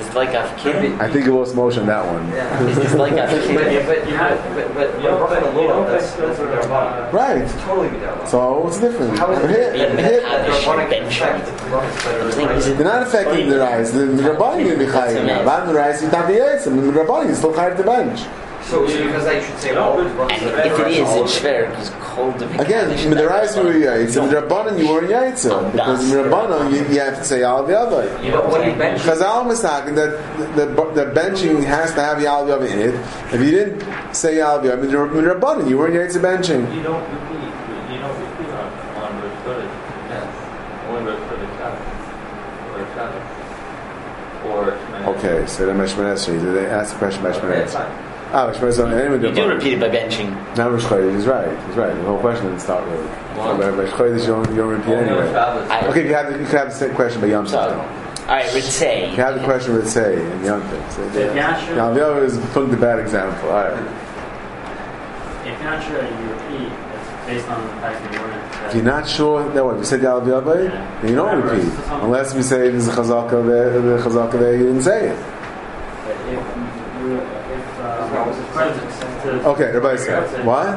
this like a kid? I think it was motion that one. Yeah. Is this like a But, kid? but, you know, but, but, You don't but, think- but, you don't that's, think that's those what are, they're about. uh, Right. It's totally Midarba. So what's the difference? How is it? Here, Being here. The thing is, They're not affecting the rice. The Rabbanim will be chayiv now. But the rice, you have the yitzim. The Rabbanim is still chayiv the bench. So, so because I should say all these brachas and that if it are is, all it's of fair because cold the Again, with the rice you were yaitz. With the Rabbanim you weren't yaitz. Because in the Rabbanim you, you have to say al v'yavai. You know, when you bench, Chazal is talking that the, the, the benching has to have Yal V'Yav in it. If you didn't say Yal V'Yav, in the Rabbanim, you weren't Yaitz benching. You don't repeat. You don't repeat on on Rosh Chodesh. Yes. Only Rosh Chodesh Shabbos or Shabbos or Shemini. Okay, so the Meshman Esrei, they asked the question about Meshman okay, it's Esrei. fine. Ah, Meshman Esrei, anyway, you do repeat it by benching. Now Rosh Chodesh, he's right, he's right. The whole question didn't start really. So by Rosh Chodesh, you don't, you don't repeat Only on anyway. Shabbos. I- Okay, you have the, you can have the same question by Yom So, Tov. all right, Ritzay. You have the question with Say and Yom Tov. So, If you're not sure- Yal V'Yav is putting the bad example. All right. If you're not sure, you repeat. It's based on the fact that you weren't. If you're not sure, then what? You said Yal V'Yav, then you don't Whatever, repeat. it's something- Unless we say there's a chazaka there, the chazaka there, you didn't say it. But if you, if uh, was it present to Okay, everybody say what?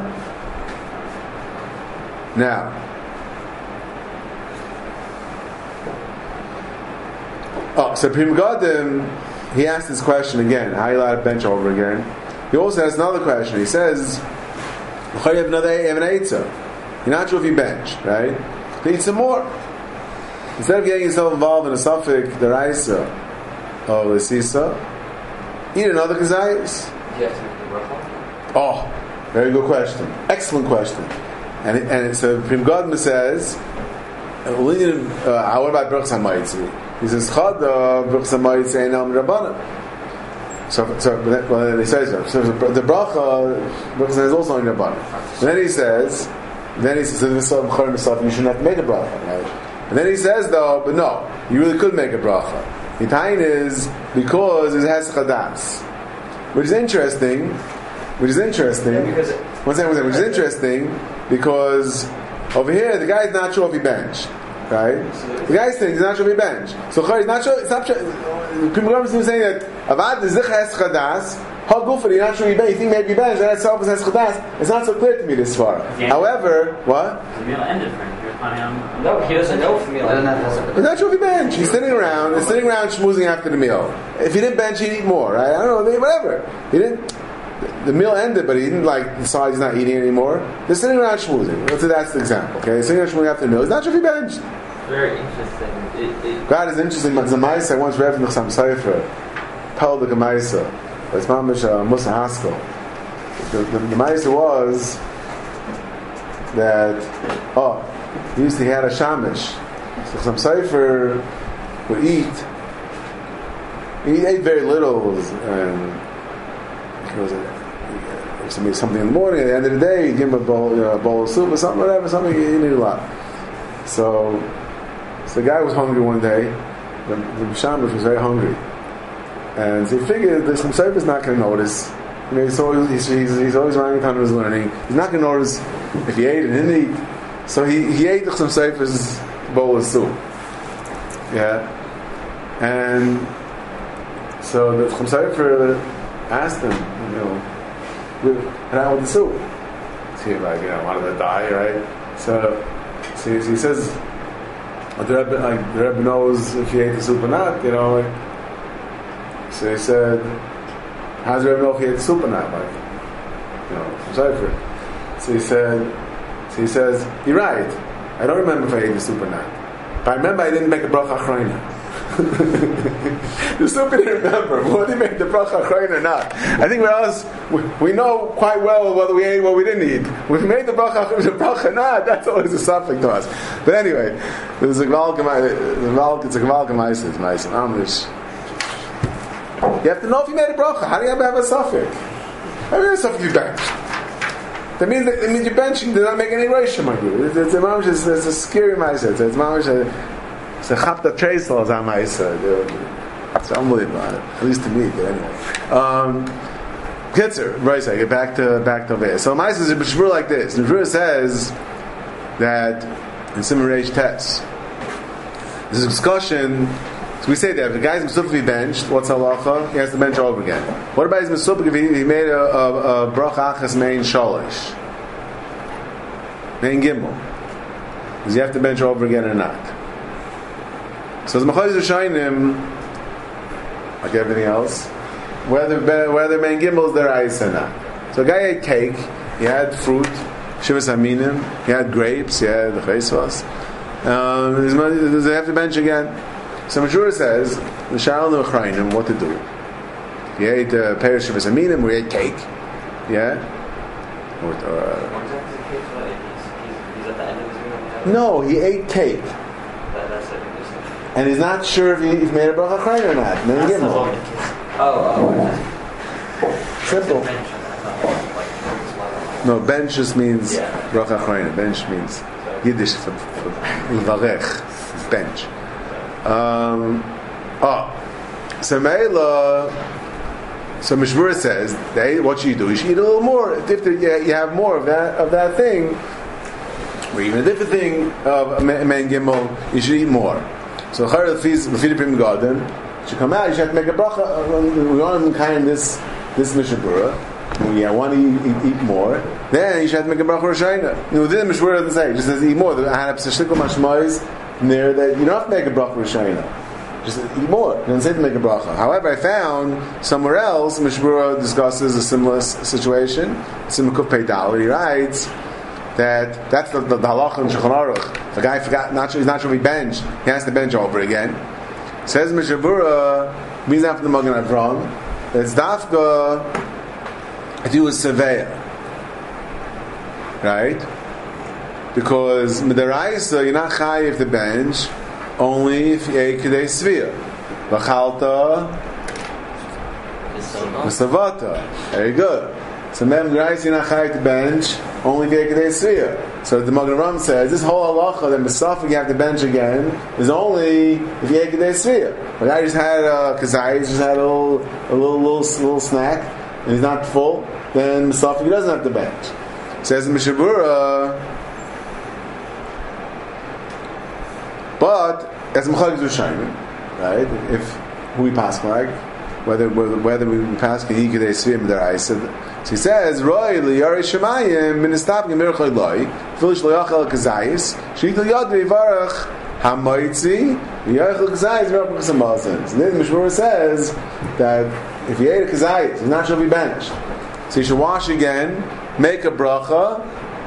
Now, oh, so Pri Megadim, he asked this question again. How you allowed to bench over again? He also has another question. He says, "You have another you have an eitzah. You're not sure if you bench, right? You eat some more. Instead of getting yourself involved in a suffix, the raisa of the sisa, eat another kazayis." You have to make the bracha. Oh, very good question. Excellent question. And it, and so Prim Godma says, uh, what about Bruchs HaMaitzi? He says, Chada Bruchs HaMaitzi Einam Rabbanim. So, so well, he says so. So the bracha Bruchs is also in Rabbanim. And then he says, then he says, so this is B'chor Mesaf, you shouldn't have to make a bracha, right? And then he says, though, but no, you really could make a bracha. The time is because it has chadas, which is interesting. Which is interesting. Yeah, because one second, one second. Which is interesting because over here the guy is not sure if he bench, right? The guy's saying he's not sure if he bench. So he's not sure. It's not sure. Primagam is saying that avad is zichas chadas. How good for you? Not sure you bench. You think maybe you bench. That itself is has chadas. It's not so clear to me this far. Yeah. However, what? the meal ended for him. You're planning on. no, he doesn't know from me. Like, He's not sure if he bench. He's sitting around. He's sitting around schmoozing after the meal. If he didn't bench, he'd eat more, right? I don't know. Whatever. He didn't. The meal ended, but he didn't like decide he's not eating anymore. They're sitting around schmoozing. That's, that's the example. Okay, sitting around schmoozing after the meal. He's not sure if he benched. Very interesting. It, it, God is interesting. The Maisa I once read from the Chassam Sofer, Pel the Gemaisa. It's Mamish uh, Musa Haskell. The, the, the Maisa was that oh, he used to he had a shamish. So Chassam Sofer would eat. He ate very little, and it was a, something, something in the morning. At the end of the day, you give him a bowl, you know, a bowl of soup or something, whatever, something you need a lot. So, so the guy was hungry one day. The, the Shamish was very hungry, and so he figured that some Sofer is not going to notice. You know, he's always he's, he's, he's always running time of his learning. He's not going to notice if he ate and didn't eat. So he he ate some Sofer's bowl of soup. Yeah, and so the Chassam Sofer asked him, you know, what happened with the soup? So he like, you know, wanted to die, right? So, so he, he says, well, the Rebbe, like, the Rebbe knows if he ate the soup or not, you know. Like, so he said, how does the Rebbe know if he ate the soup or not? Like, you know, I'm sorry for it. So he said, so he says, you're right. I don't remember if I ate the soup or not. But I remember I didn't make a bracha achrayna. The stupid didn't remember whether he made the bracha achrayna or not. I think we else we, we know quite well whether we ate what we didn't eat. If we made the bracha the bracha or not, that's always a suffix to us. But anyway, there's a gval it's a gval gemais. It's nice and amish. You have to know if you made a bracha. How do you ever have a suffix? How do you have a suffix you bench? That means that, it means you're benching. They're not making any ratio, my dude. It's, it's, it's, it's, it's a scary ma'aseh. It's, it's a It's a chapta treisel as a ma'aseh. It's unbelievable, at least to me. But anyway, um, Kitzer, right? So I get back to back to this. So ma'aseh is a b'shvur like this. The b'shvur says that in Simon Reish Tes, there's a discussion. So we say that if the guy's misupik to be benched, what's halacha? He has to bench over again. What about his misupik if he, he made a, a, a bracha achas main shalish? Main gimel. Does he have to bench over again or not? So the Machaliz Rishayim, like everything else, whether whether main gimel is their ice or not. So a guy ate cake, he had fruit, shivas aminim, he had grapes, he had the chaysvas. Um, does he have to bench again? So Mashura says, the Sha'al no Achrayim, what to do? He ate a pair of shivas aminim, or he ate cake. Yeah? Or, or, no, he ate cake. And he's not sure if he, if he made a bracha achrayim or not. Then give him Oh, oh. Simple. No, bench just means Yeah. bracha achrayim. Bench means Yiddish for, for levarech, bench. Um, oh, so Meila, so Mishmur says, they, what should you do? You should eat a little more. If there, yeah, you have more of that of that thing, or even a different thing of a man gimel, you should eat more. So Chayr Lefid Prim Garden should come out. You should have to make a bracha. We want to kind of this this Mishabura. We want to eat, eat, eat more. Then you should have to make a bracha Rishayna. You know, within the Mishabura doesn't say. It just says eat more. I had a p'sashlikol mashmois near that you don't have to make a bracha Rishayna. Just eat more. It doesn't say to make a bracha. However, I found somewhere else Mishabura discusses a similar situation. It's in Mekuf Peidal. He writes that that's the, the, the halacha in Shulchan Aruch. The guy forgot, not sure, he's not sure if he bench, he has to bench over again. Says Mishabura, means after the Magen Avram, it's dafka to do with Seveya. Right? Because Midaraisa, you're not chayiv to bench, only if you ate Kedei Sviyah. V'chalta V'savata. Very good. So then Midaraisa, you're not chayiv to bench, only if you ate Kedei Sviyah. So the Magen Avram says, this whole halacha that Mesafik you have to bench again is only if you ate Kedei Sviyah. The guy just had a kazai, just had a little, a little, little, little snack, and he's not full, then Mesafik doesn't have to bench. Says in Mishabura, but as Mechalik Zushanim, right? If who we pass like, whether whether we pass Kehi Kedei Sviyah Midaraisa. So he says, Roy liyari shemayim ministap gemirchay loy filish loyachel kazayis sheitel yad v'yivarach hamoitzi v'yachel kazayis v'yachel kazamazin. So then Mishmur says that if he ate a kazayis, he's not sure if he benched. So he should wash again, make a bracha,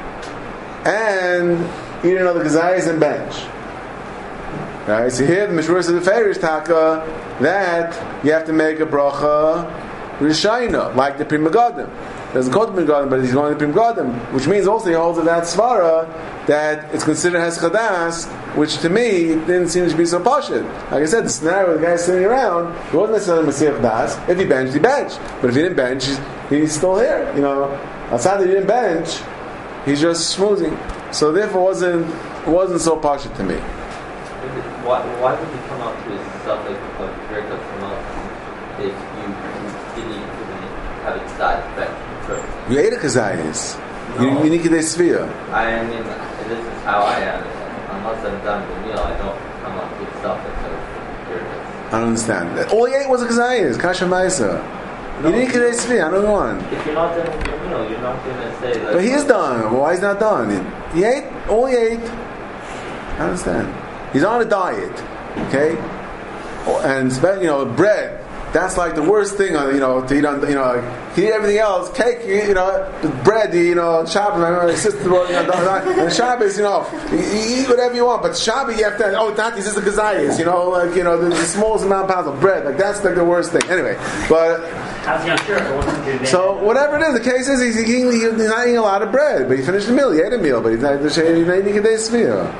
and eat another kazayis and bench. Right? So here the Mishmur says the Ferish Taka that you have to make a bracha Rishayna, like the Pri Megadim. Doesn't call it Pri Megadim, but he's going to Pri Megadim, which means also he holds of that svara that it's considered as chadas, which to me didn't seem to be so pashut. Like I said, the scenario where the guy's sitting around, he wasn't necessarily Masih Das. If he benched, he benched. But if he didn't bench, he's, he's still here. You know, outside that he didn't bench, he's just schmoozing. So therefore, it wasn't it wasn't so pashut to me. Why, why would he come out to himself like a haircut come out if you didn't have a kazayis back? You ate a kazayis. No. You, you need Kedei Sviyah. I mean, this is how I am. Unless I'm done with the meal, I don't come up with stuff that's a haircut. I don't understand. All he ate was a kazayis. Kasha Maisa. No, you need Kedei Sviyah. I don't want. If you're not done with your meal, you're not going to say that. But he is done. Well, why is not done? He, he ate. All he ate. I understand. He's on a diet, okay, and you know bread. That's like the worst thing, you know, to eat on. You know, he eat everything else, cake, you know, bread. You know, Shabbos. My sister, you know, and Shabbos, you know, you, you eat whatever you want. But Shabbos, you have to. Oh, that is just a kazayis, you know, like you know, the, the smallest amount of pounds of bread. Like that's like the worst thing. Anyway, but how's he unsure if it wasn't too bad? So whatever it is, the case is he's eating, he's not eating a lot of bread, but he finished the meal. He ate a meal, but he's not, he's not eating Kedei Sviyah.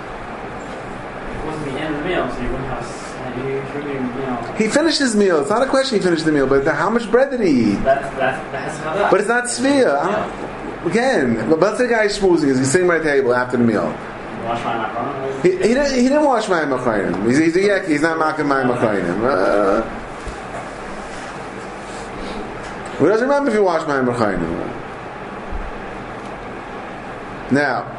Meal, so you wouldn't have, you should be, you know. He finished his meal. It's not a question he finished the meal, but the, how much bread did he eat? That's, that's, that's how that. But it's not Sviyah. Yeah. Again, but let's say the guy is schmoozing. He's sitting by the table after the meal. Wash my macaroni? He, he, didn't, he didn't wash my macaroni. He's, he's a yeki. He's not making my macaroni. Uh, who doesn't remember if he washed my macaroni? Now,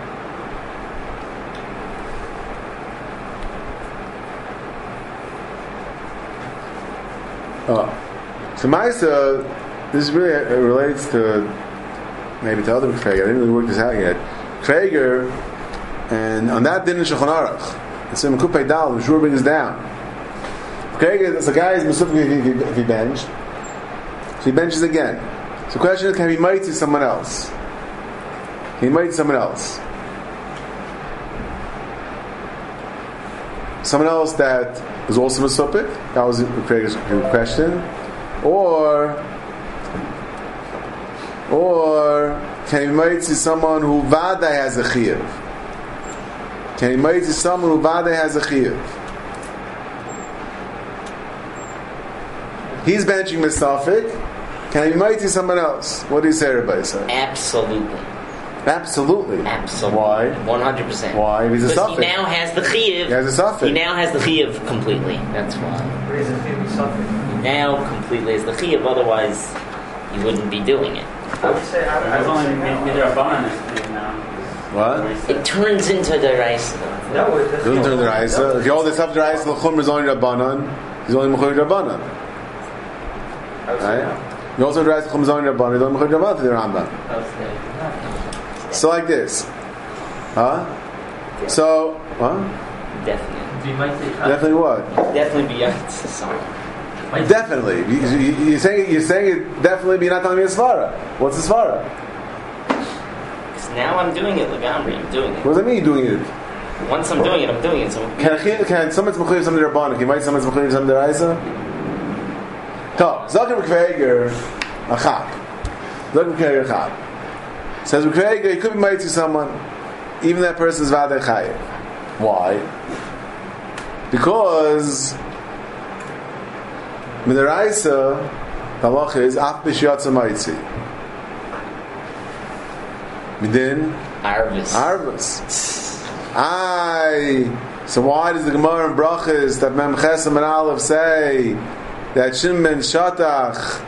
Oh. So Maisa, this really uh, relates to maybe to other Krager. I didn't really work this out yet. Krager, and on that din in Shulchan Aruch, it's in Mekupei Dal, the Shur brings down. Krager, so guy is Mesufik if he benched. So he benches again. So the question is, can he might to someone else? He might to someone else. Someone else that was also Mesupik? That was Krager's question. Or Or can he might to someone who Vada has a Chiyuv? Can he might to someone who Vada has a Chiyuv? He's benching Mesafik. Can he might to someone else? What do you say, Rabbi? Say? Absolutely. Absolutely. Absolutely. Why? One hundred percent. Why? If he's a Because Safik. he now has the Chiyuv. He has a Safik. He now has the Chiyuv completely. That's why. But he's a family suffering. He now completely has the Chiyuv. Otherwise, he wouldn't be doing it. I would say, I would, I There's would only say no. maybe there are bonuses now. What? It turns into the rice. No, it doesn't. Doesn't turn the Raisa. If you hold this up to Raisa, the Chum is only Rabbanan. He's only Mechuyev Rabbanan. I would say no. Right? You also Raisa, the Chum is only Rabbanan. He's only Mechuyev Rabbanan to the Rambam. So like this. Huh? So, huh? Definitely. You might say Definitely what? Definitely beyond song. Definitely. You, you, you're saying you're saying it definitely, but you're not telling me a svara. What's a svara? Because now I'm doing it, Lagamri. I'm doing it. What does that mean? You're doing it? Once I'm doing it, I'm doing it. So Can a, can someone's mechuyev something rabbanon? Can you might someone's mechuyev something deraisa? So Zakir B'Kveiger Achak. Zakir B'Kveiger Achak says B'Kveiger he could be made to someone, even that person's vada chayev. Why? Because Midaraisa, the halacha is af b'shiyatza maitzi. Midin Arvis. arvus. Aye. So why does the Gemara in Brachas that Mem Chesam and Aleph say that Shim ben Shatach?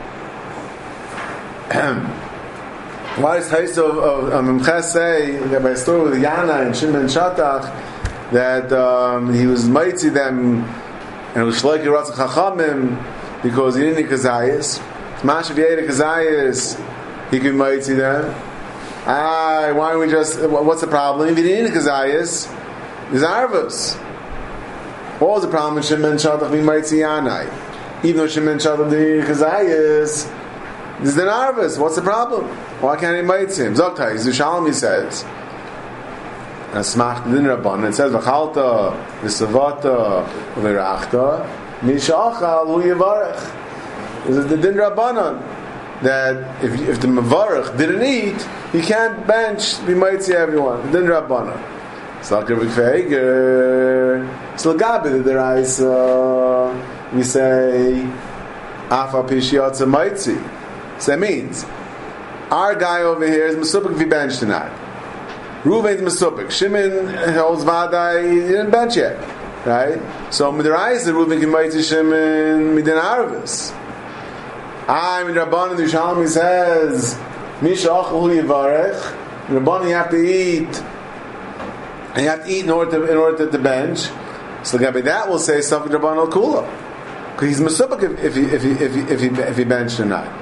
Why does Chayso of, of Mem Ches say that by a story with Yana and Shim ben Shatach that um, he was mighty them and it was Shleiki Ratzach Chachamim because he didn't need Kazayas. Mashav Yeda Kazayas, he could be mighty them. Ah, why don't we just? What's the problem? If he didn't need Kazayas, there's Arvus. What was the problem in Shimon Shatach being mighty Yanai? Even though Shimon Shatach didn't need Kazayas, there's an Arvus. What's the problem? Why can't he mighty him? Zoktai, Zushalmi says. And Smach Din Rabban, it says V'chalta, V'savata, V'rachta, Mishachal Hu Yevarech. This is the Din Rabbanon that if if the Mevarech didn't eat, he can't bench be mighty everyone. Din Rabbanon. Zakir B'Kveiger. So Gabi the Deraisa, we say Afa Pishiyatza Mighty. So that means our guy over here is Mesupik if he benched tonight. Ruvain's Mesupik. Shimon holds Vada, he didn't bench yet. Right? So Midaraisa, Ruvain can mighty Shimon Midin Arvis. I mean Rabban the Yerushalmi says Misha Achal Yivarech. Rabban you have to eat and you have to eat in order to, in order to, to bench. So Gabi that will say Safik Rabban al Kula. Because he's Mesupik if, if he if he if he if he, if he benched or not.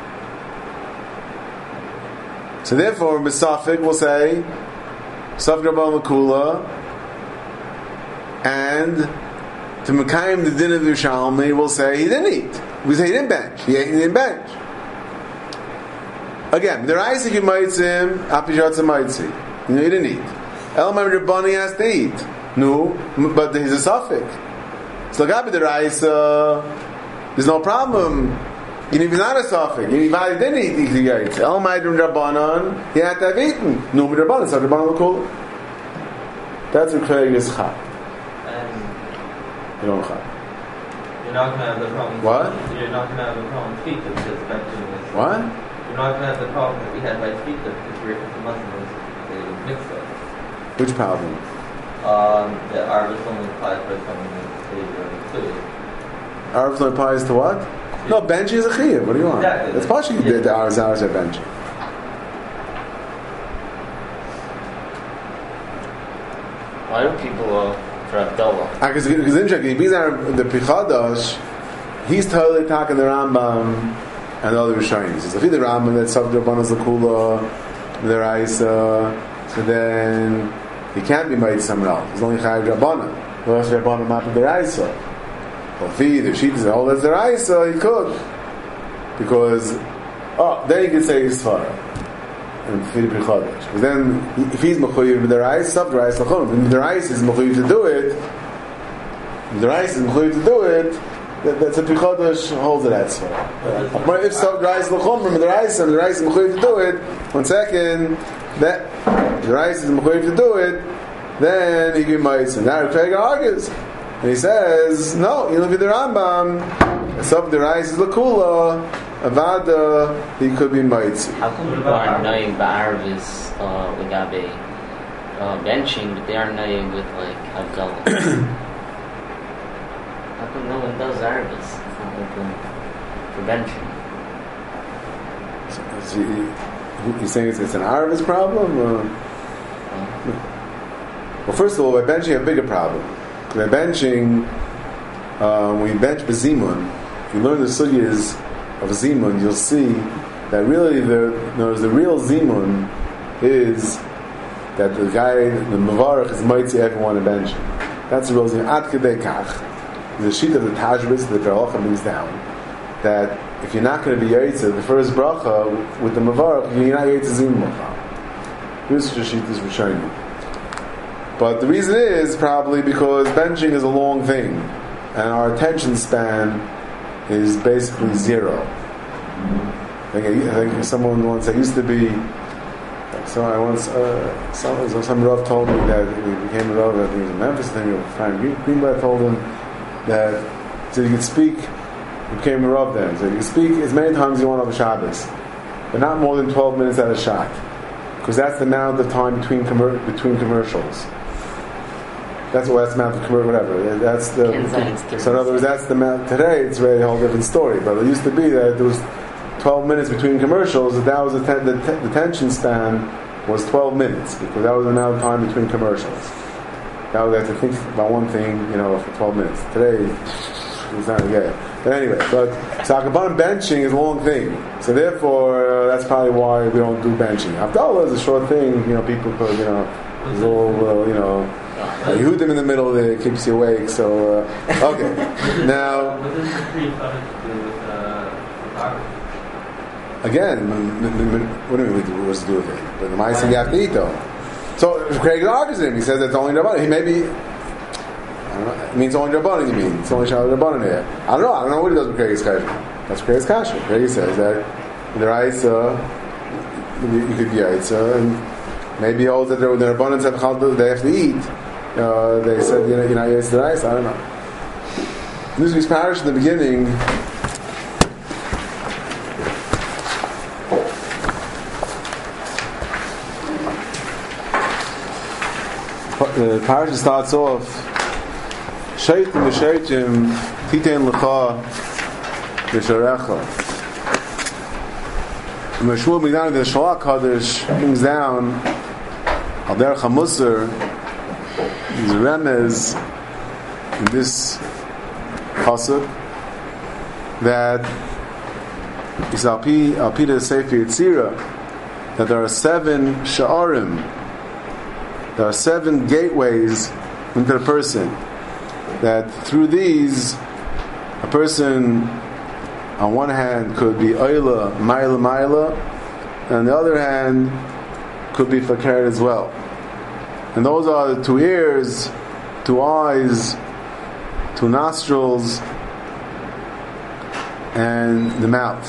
So therefore Mesafik will say Safik Rabban al Kula, and to Mekayim the din of the Yerushalmi will say he didn't eat. We say he didn't bench. He ate and he didn't bench. Again, the Raisa you might say him, Apijatza might say. You know, he didn't eat. Elamam Rabbani has to eat. No, but he's a suffix. So Gabi the Raisa, there's no problem. Even if he's not a suffix, even if he didn't eat, he ate. Elamam Rabbanan, he had to have eaten. No, but Rabbanan, so Rabbanan will call it. That's what Craig is chak. You don't chak. You're not going to have the problem. What? You're not going to have the problem with Tfita because benching was. What? You're not going to have the problem that we had by Tfita because we were the Muslim was they mixed up. Which problem? Um, that Arvis only applies by someone that's they already included. Arvis only applies to what? No, bench is a chiyuv. What do you want? Exactly. It's partially Yeah. the hours hours are bench. Why do people uh, for Abdullah? Because it's interesting. These are the pichadash. he's totally talking the Rambam and the other Rishonim. He says, if he's the Rambam that's Sav D'Rabbanan Zakula, the Raisa, so then he can't be made somewhere else. He's only Chayav D'Rabbanan. Well, if D'Rabbanan not the Raisa. Well, if he, the Sheet is all that's the Raisa, he could. Because, oh, then he could say his Svarah. And feed the Chodesh. But then, if he's Mechuyev with the Raisa, the Raisa Lachon. If the Raisa is Mechuyev to do it, if the Raisa is Mechuyev to do it, that, that's a Pichodesh holds it at Svarah. But if so, the Raisa Lachon, the Raisa, and the Raisa is Mechuyev to do it, one second, that the Raisa is Mechuyev to do it, then he can be Maitzah. Now, the Pega argues. And he says, no, you look at the Rambam, so the Raisa is Lakula, Avada, he could be Maitzah. How come people are knowing Ba'arvis uh, with Gabe uh, benching, but they are knowing with like Havdalah? How come no one does Arvis for benching? So, so you, you're saying it's, it's an Arvis problem? Or? Uh, Well, first of all, by benching, a bigger problem. By benching, uh, when you bench Bezimun, if you learn the sugyas of Zimun, you'll see that really the no, the real Zimun is that the guy, the Mavarach, is mighty everyone to bench. That's the real Zimun. Ad kedei kach, the sheet of the Tajbis, the Beralacha brings down, that if you're not going to be Yaitza, the first bracha with the Mavarach, you're not Yaitza Zimun. Here's the sheet is Rishonim. But the reason is probably because benching is a long thing, and our attention span is basically zero. I think, I think someone once, I used to be, so I once, uh, some, some Rav told me that he became a Rav, I think it was in Memphis, I think Frank Greenblatt told him that so you could speak, he became a Rav then, so you could speak as many times as you want on Shabbos, but not more than twelve minutes at a shot, because that's the amount of time between commer- between commercials. That's what that's the amount of commercial, whatever. That's the. So in other words, that's the amount. Today it's really a whole different story. But it used to be that there was twelve minutes between commercials. That was the, ten, the, the attention span was twelve minutes because that was the amount of time between commercials. Now they have to think about one thing, you know, for twelve minutes. Today it's not good. But anyway, but so Akaban benching is a long thing. So therefore, uh, that's probably why we don't do benching. Havdalah is a short thing. You know, people put, you know, there's a little, uh, you know. Uh, Yehudim in the middle there keeps you awake. So uh, okay. Now, what does the tree covenant do with photography? Again, what do you mean? What does it do with it? But the Ma'aseh you have to eat though. So Craig argues him. He says that's only Rabbanan. He maybe. I don't know. It means only Rabbanan. You mean it's only Shalom Rabbanan here? I don't know. I don't know what he does with Craig's kasha. That's Craig's kasha. Craig says that the Raisa, you could be Yaitza, and maybe all that the Rabbanans have challah, they have to eat. Uh, they said, you know, you're not Yaitza the Raisa. I don't know. This week's parish in the beginning. The parasha starts off Shaitim v'shaitim titein lecha v'sharecha. And the Shmuel Migdan, the Shalach Kadosh brings down Al Derech HaMusar, these remez in this pasuk that is Alpi Alpi the Sefer Yetzirah, that there are seven sha'arim. There are seven gateways into the person, that through these a person on one hand could be Oila, Maila, Maila, and on the other hand could be Fakir as well. And those are the two ears, two eyes, two nostrils, and the mouth.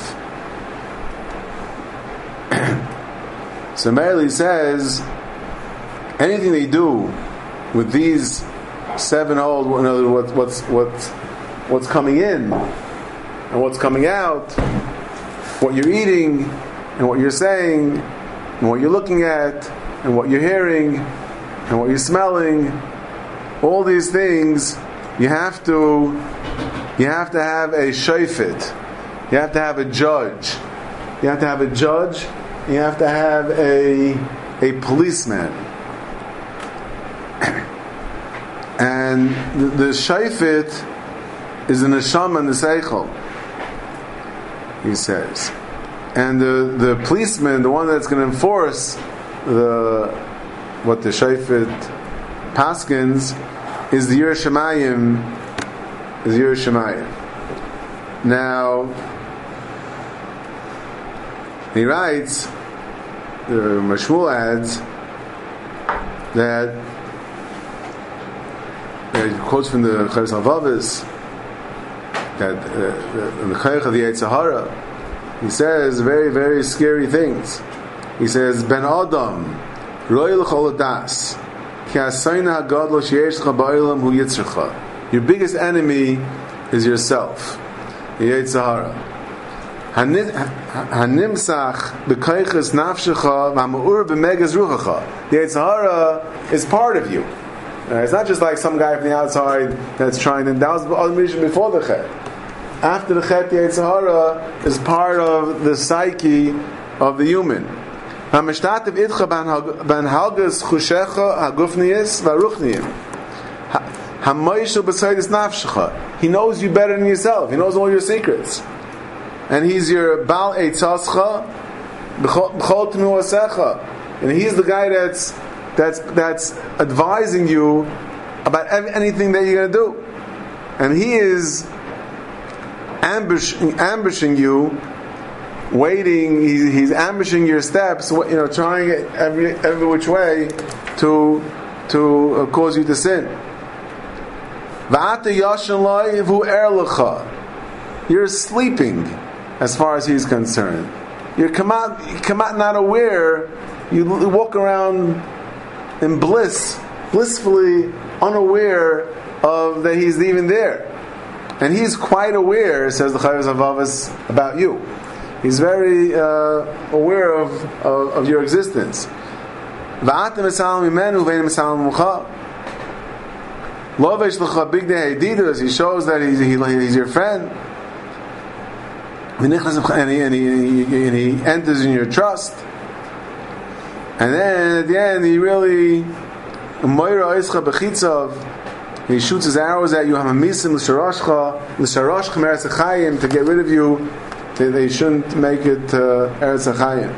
So Meili says anything they do with these seven old, in other words, what's what's what's coming in and what's coming out, what you're eating and what you're saying and what you're looking at and what you're hearing and what you're smelling, all these things you have to you have to have a shofet, you have to have a judge, you have to have a judge, you have to have a a policeman. And the, the shayfet is the neshama and the seichel. He says, and the the policeman, the one that's going to enforce the what the shayfet paskins, is the Yireh Shamayim. Is the Yireh Shamayim. Now he writes, the Mashmul adds that, that he quotes from the Chavis Alvavis that uh, in the Chayach of the Yetzer Hara, he says very, very scary things. He says, Ben Adam, Roy L'chol Das, Ki Asayna HaGadol Sheyesh L'cha Ba'olam Hu Yitzrecha. Your biggest enemy is yourself, the Yetzer Hara. Hanimsach b'koiches nafshecha v'hama'ur b'megas ruchacha. The Yetzer Hara is part of you. Uh, it's not just like some guy from the outside that's trying to. That was the other mission before the chet. After the chet, the Yetzer Hara is part of the psyche of the human. Hamishtativ itcha ban halgas chushecha hagufniyis v'aruchniyim. Hamoishu b'soydis nafshecha. He knows you better than yourself. He knows all your secrets. And he's your Baal Eitzascha B'chol Tenu Asecha. And he's the guy that's that's that's advising you about anything that you're going to do. And he is ambushing, ambushing you, waiting. He's, he's ambushing your steps. You know, trying every every which way to to uh, cause you to sin. V'ata yashan loy v'hu er lecha. You're sleeping. As far as he's concerned, you're come out, you come out not aware. You walk around in bliss, blissfully unaware of that he's even there, and he's quite aware. Says the Chavis Avavas about you. He's very uh, aware of, of of your existence. He shows that he's, he, he's your friend. And he, and, he, and he enters in your trust, and then at the end he really he shoots his arrows at you to get rid of you. They, they shouldn't make it Eretz Achayim.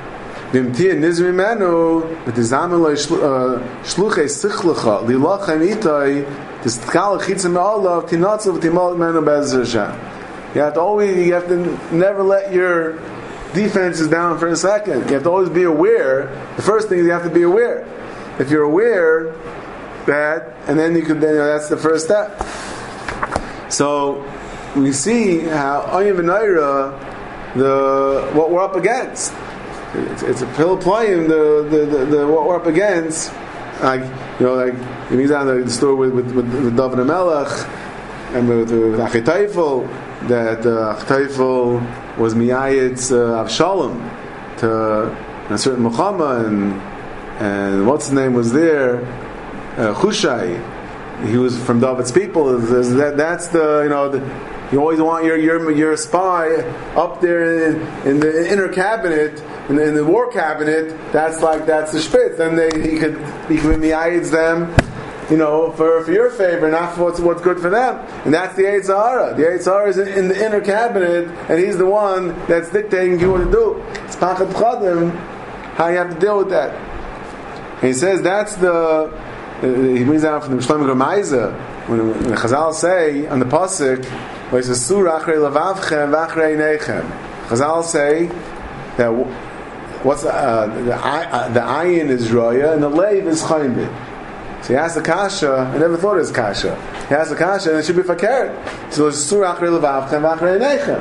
You have to always, you have to never let your defenses down for a second. You have to always be aware. The first thing is you have to be aware. If you're aware that, and then you could, then you know, that's the first step. So we see how Oyin V'Naira, the what we're up against. It's, it's a pill playing the, the, the, the what we're up against. Like you know, like you mean down the story with with, with, with David HaMelech and with, with Achitofel. That Achitofel uh, was Miyayit's uh, Avshalom to a certain Muhammad, and and what's his name was there, uh, Hushai. He was from David's people. That, that's the you know the, you always want your your your spy up there in, in the inner cabinet, in the, in the war cabinet. That's like that's the Spitz. Then they he could he could Miyayit's them. You know, for, for your favor, not for what's, what's good for them. And that's the Yetzer Hara. The Yetzer Hara is in, in the inner cabinet, and he's the one that's dictating you what to do. It's Pachad Chadim, how you have to deal with that. And he says that's the, uh, he brings out from the Shlomo Gamaiza, when, when the Chazal say, on the Pasuk, where he says, Surah Achrei Levavchem V'Achrei Neichem. Chazal say that what's uh, the, uh, the ayin is Roya, and the Leiv is Chaimbid. So he asked the kasha, I never thought it was kasha. He asked the kasha, and it should be fakir. So it's surah achrei levavchem v'achrei neichem.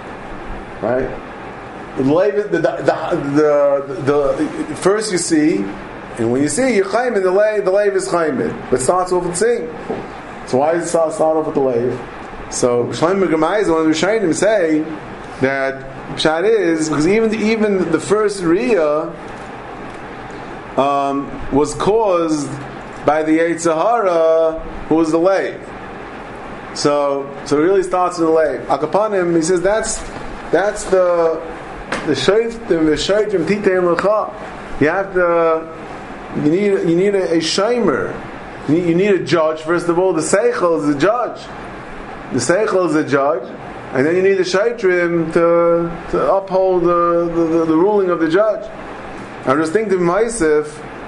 Right? The, the, the, the, first you see, and when you see, you're chayim, the leiv, the leiv is chayim. But it starts off with sing. So why does it start, start off with the leiv? So Shlomo Gamaiza, one of the Rishonim say that pshat is, because even, even the first riyah um, was caused by the Yetzer Hara, who was the Leiv. So, so it really starts with the Leiv. Akapanim, he says that's that's the the shayt the shayt from Titeim Lecha. You have to you need you need a, a shamer. You need, you need a judge first of all. The seichel is the judge. the seichel is the judge, and then you need the shaitrim to to uphold the, the, the, the ruling of the judge. I'm just thinking to Maisif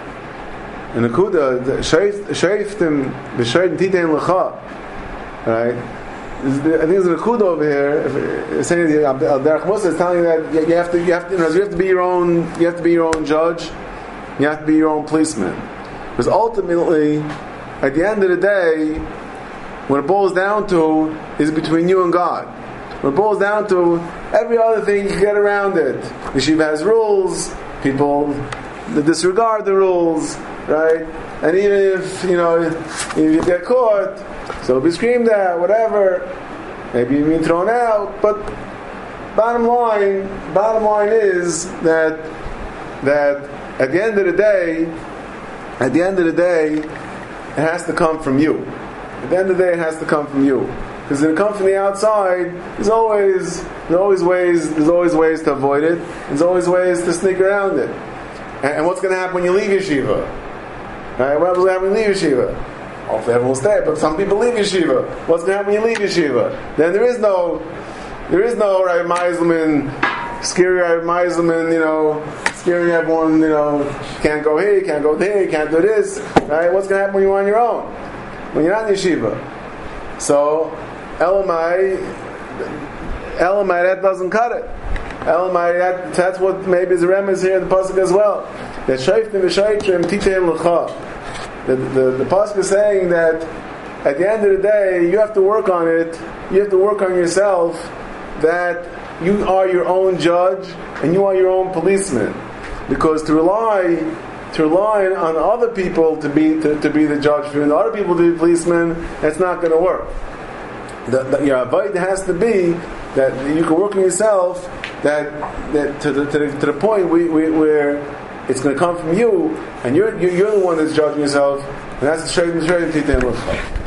in the Kuda, shaiftim b'shayim titein lecha, right? I think there's a Nakuda over here saying that Al Derech Musa is telling you that you have to, you have to, you know, you have to be your own, you have to be your own judge, you have to be your own policeman, because ultimately, at the end of the day, what it boils down to is between you and God. What it boils down to, every other thing you can get around it. Yeshiva has rules, people disregard the rules, right? And even if you know if you get caught, so be screamed at, whatever. Maybe you've been thrown out. But bottom line, bottom line is that that at the end of the day, at the end of the day, it has to come from you. At the end of the day, it has to come from you. Because if it comes from the outside, there's always there's always ways there's always ways to avoid it. There's always ways to sneak around it. And, and what's going to happen when you leave yeshiva? Right? What happens when you leave yeshiva? Hopefully everyone will stay, but some people leave yeshiva. What's going to happen when you leave yeshiva? Then there is no, there is no Rabbi Meiselman, scary Rabbi Meiselman, you know, scaring everyone, you know, can't go here, can't go there, can't do this. Right? What's going to happen when you're on your own? When you're not in yeshiva? So, Elamai, Elamai, that doesn't cut it. Elamai, that, that's what maybe is a remez here in the pasuk as well. That shaiftim v'shaitrim titein lecha. The, the, the pasuk is saying that at the end of the day, you have to work on it, you have to work on yourself, that you are your own judge and you are your own policeman. Because to rely to rely on other people to be to, to be the judge for you and other people to be policemen, that's not going to work. The, the, your avoid has to be that you can work on yourself, that, that to, the, to, the, to the point we, we, where it's going to come from you, and you're, you're, you're the one that's judging yourself, and that's the straight and straight and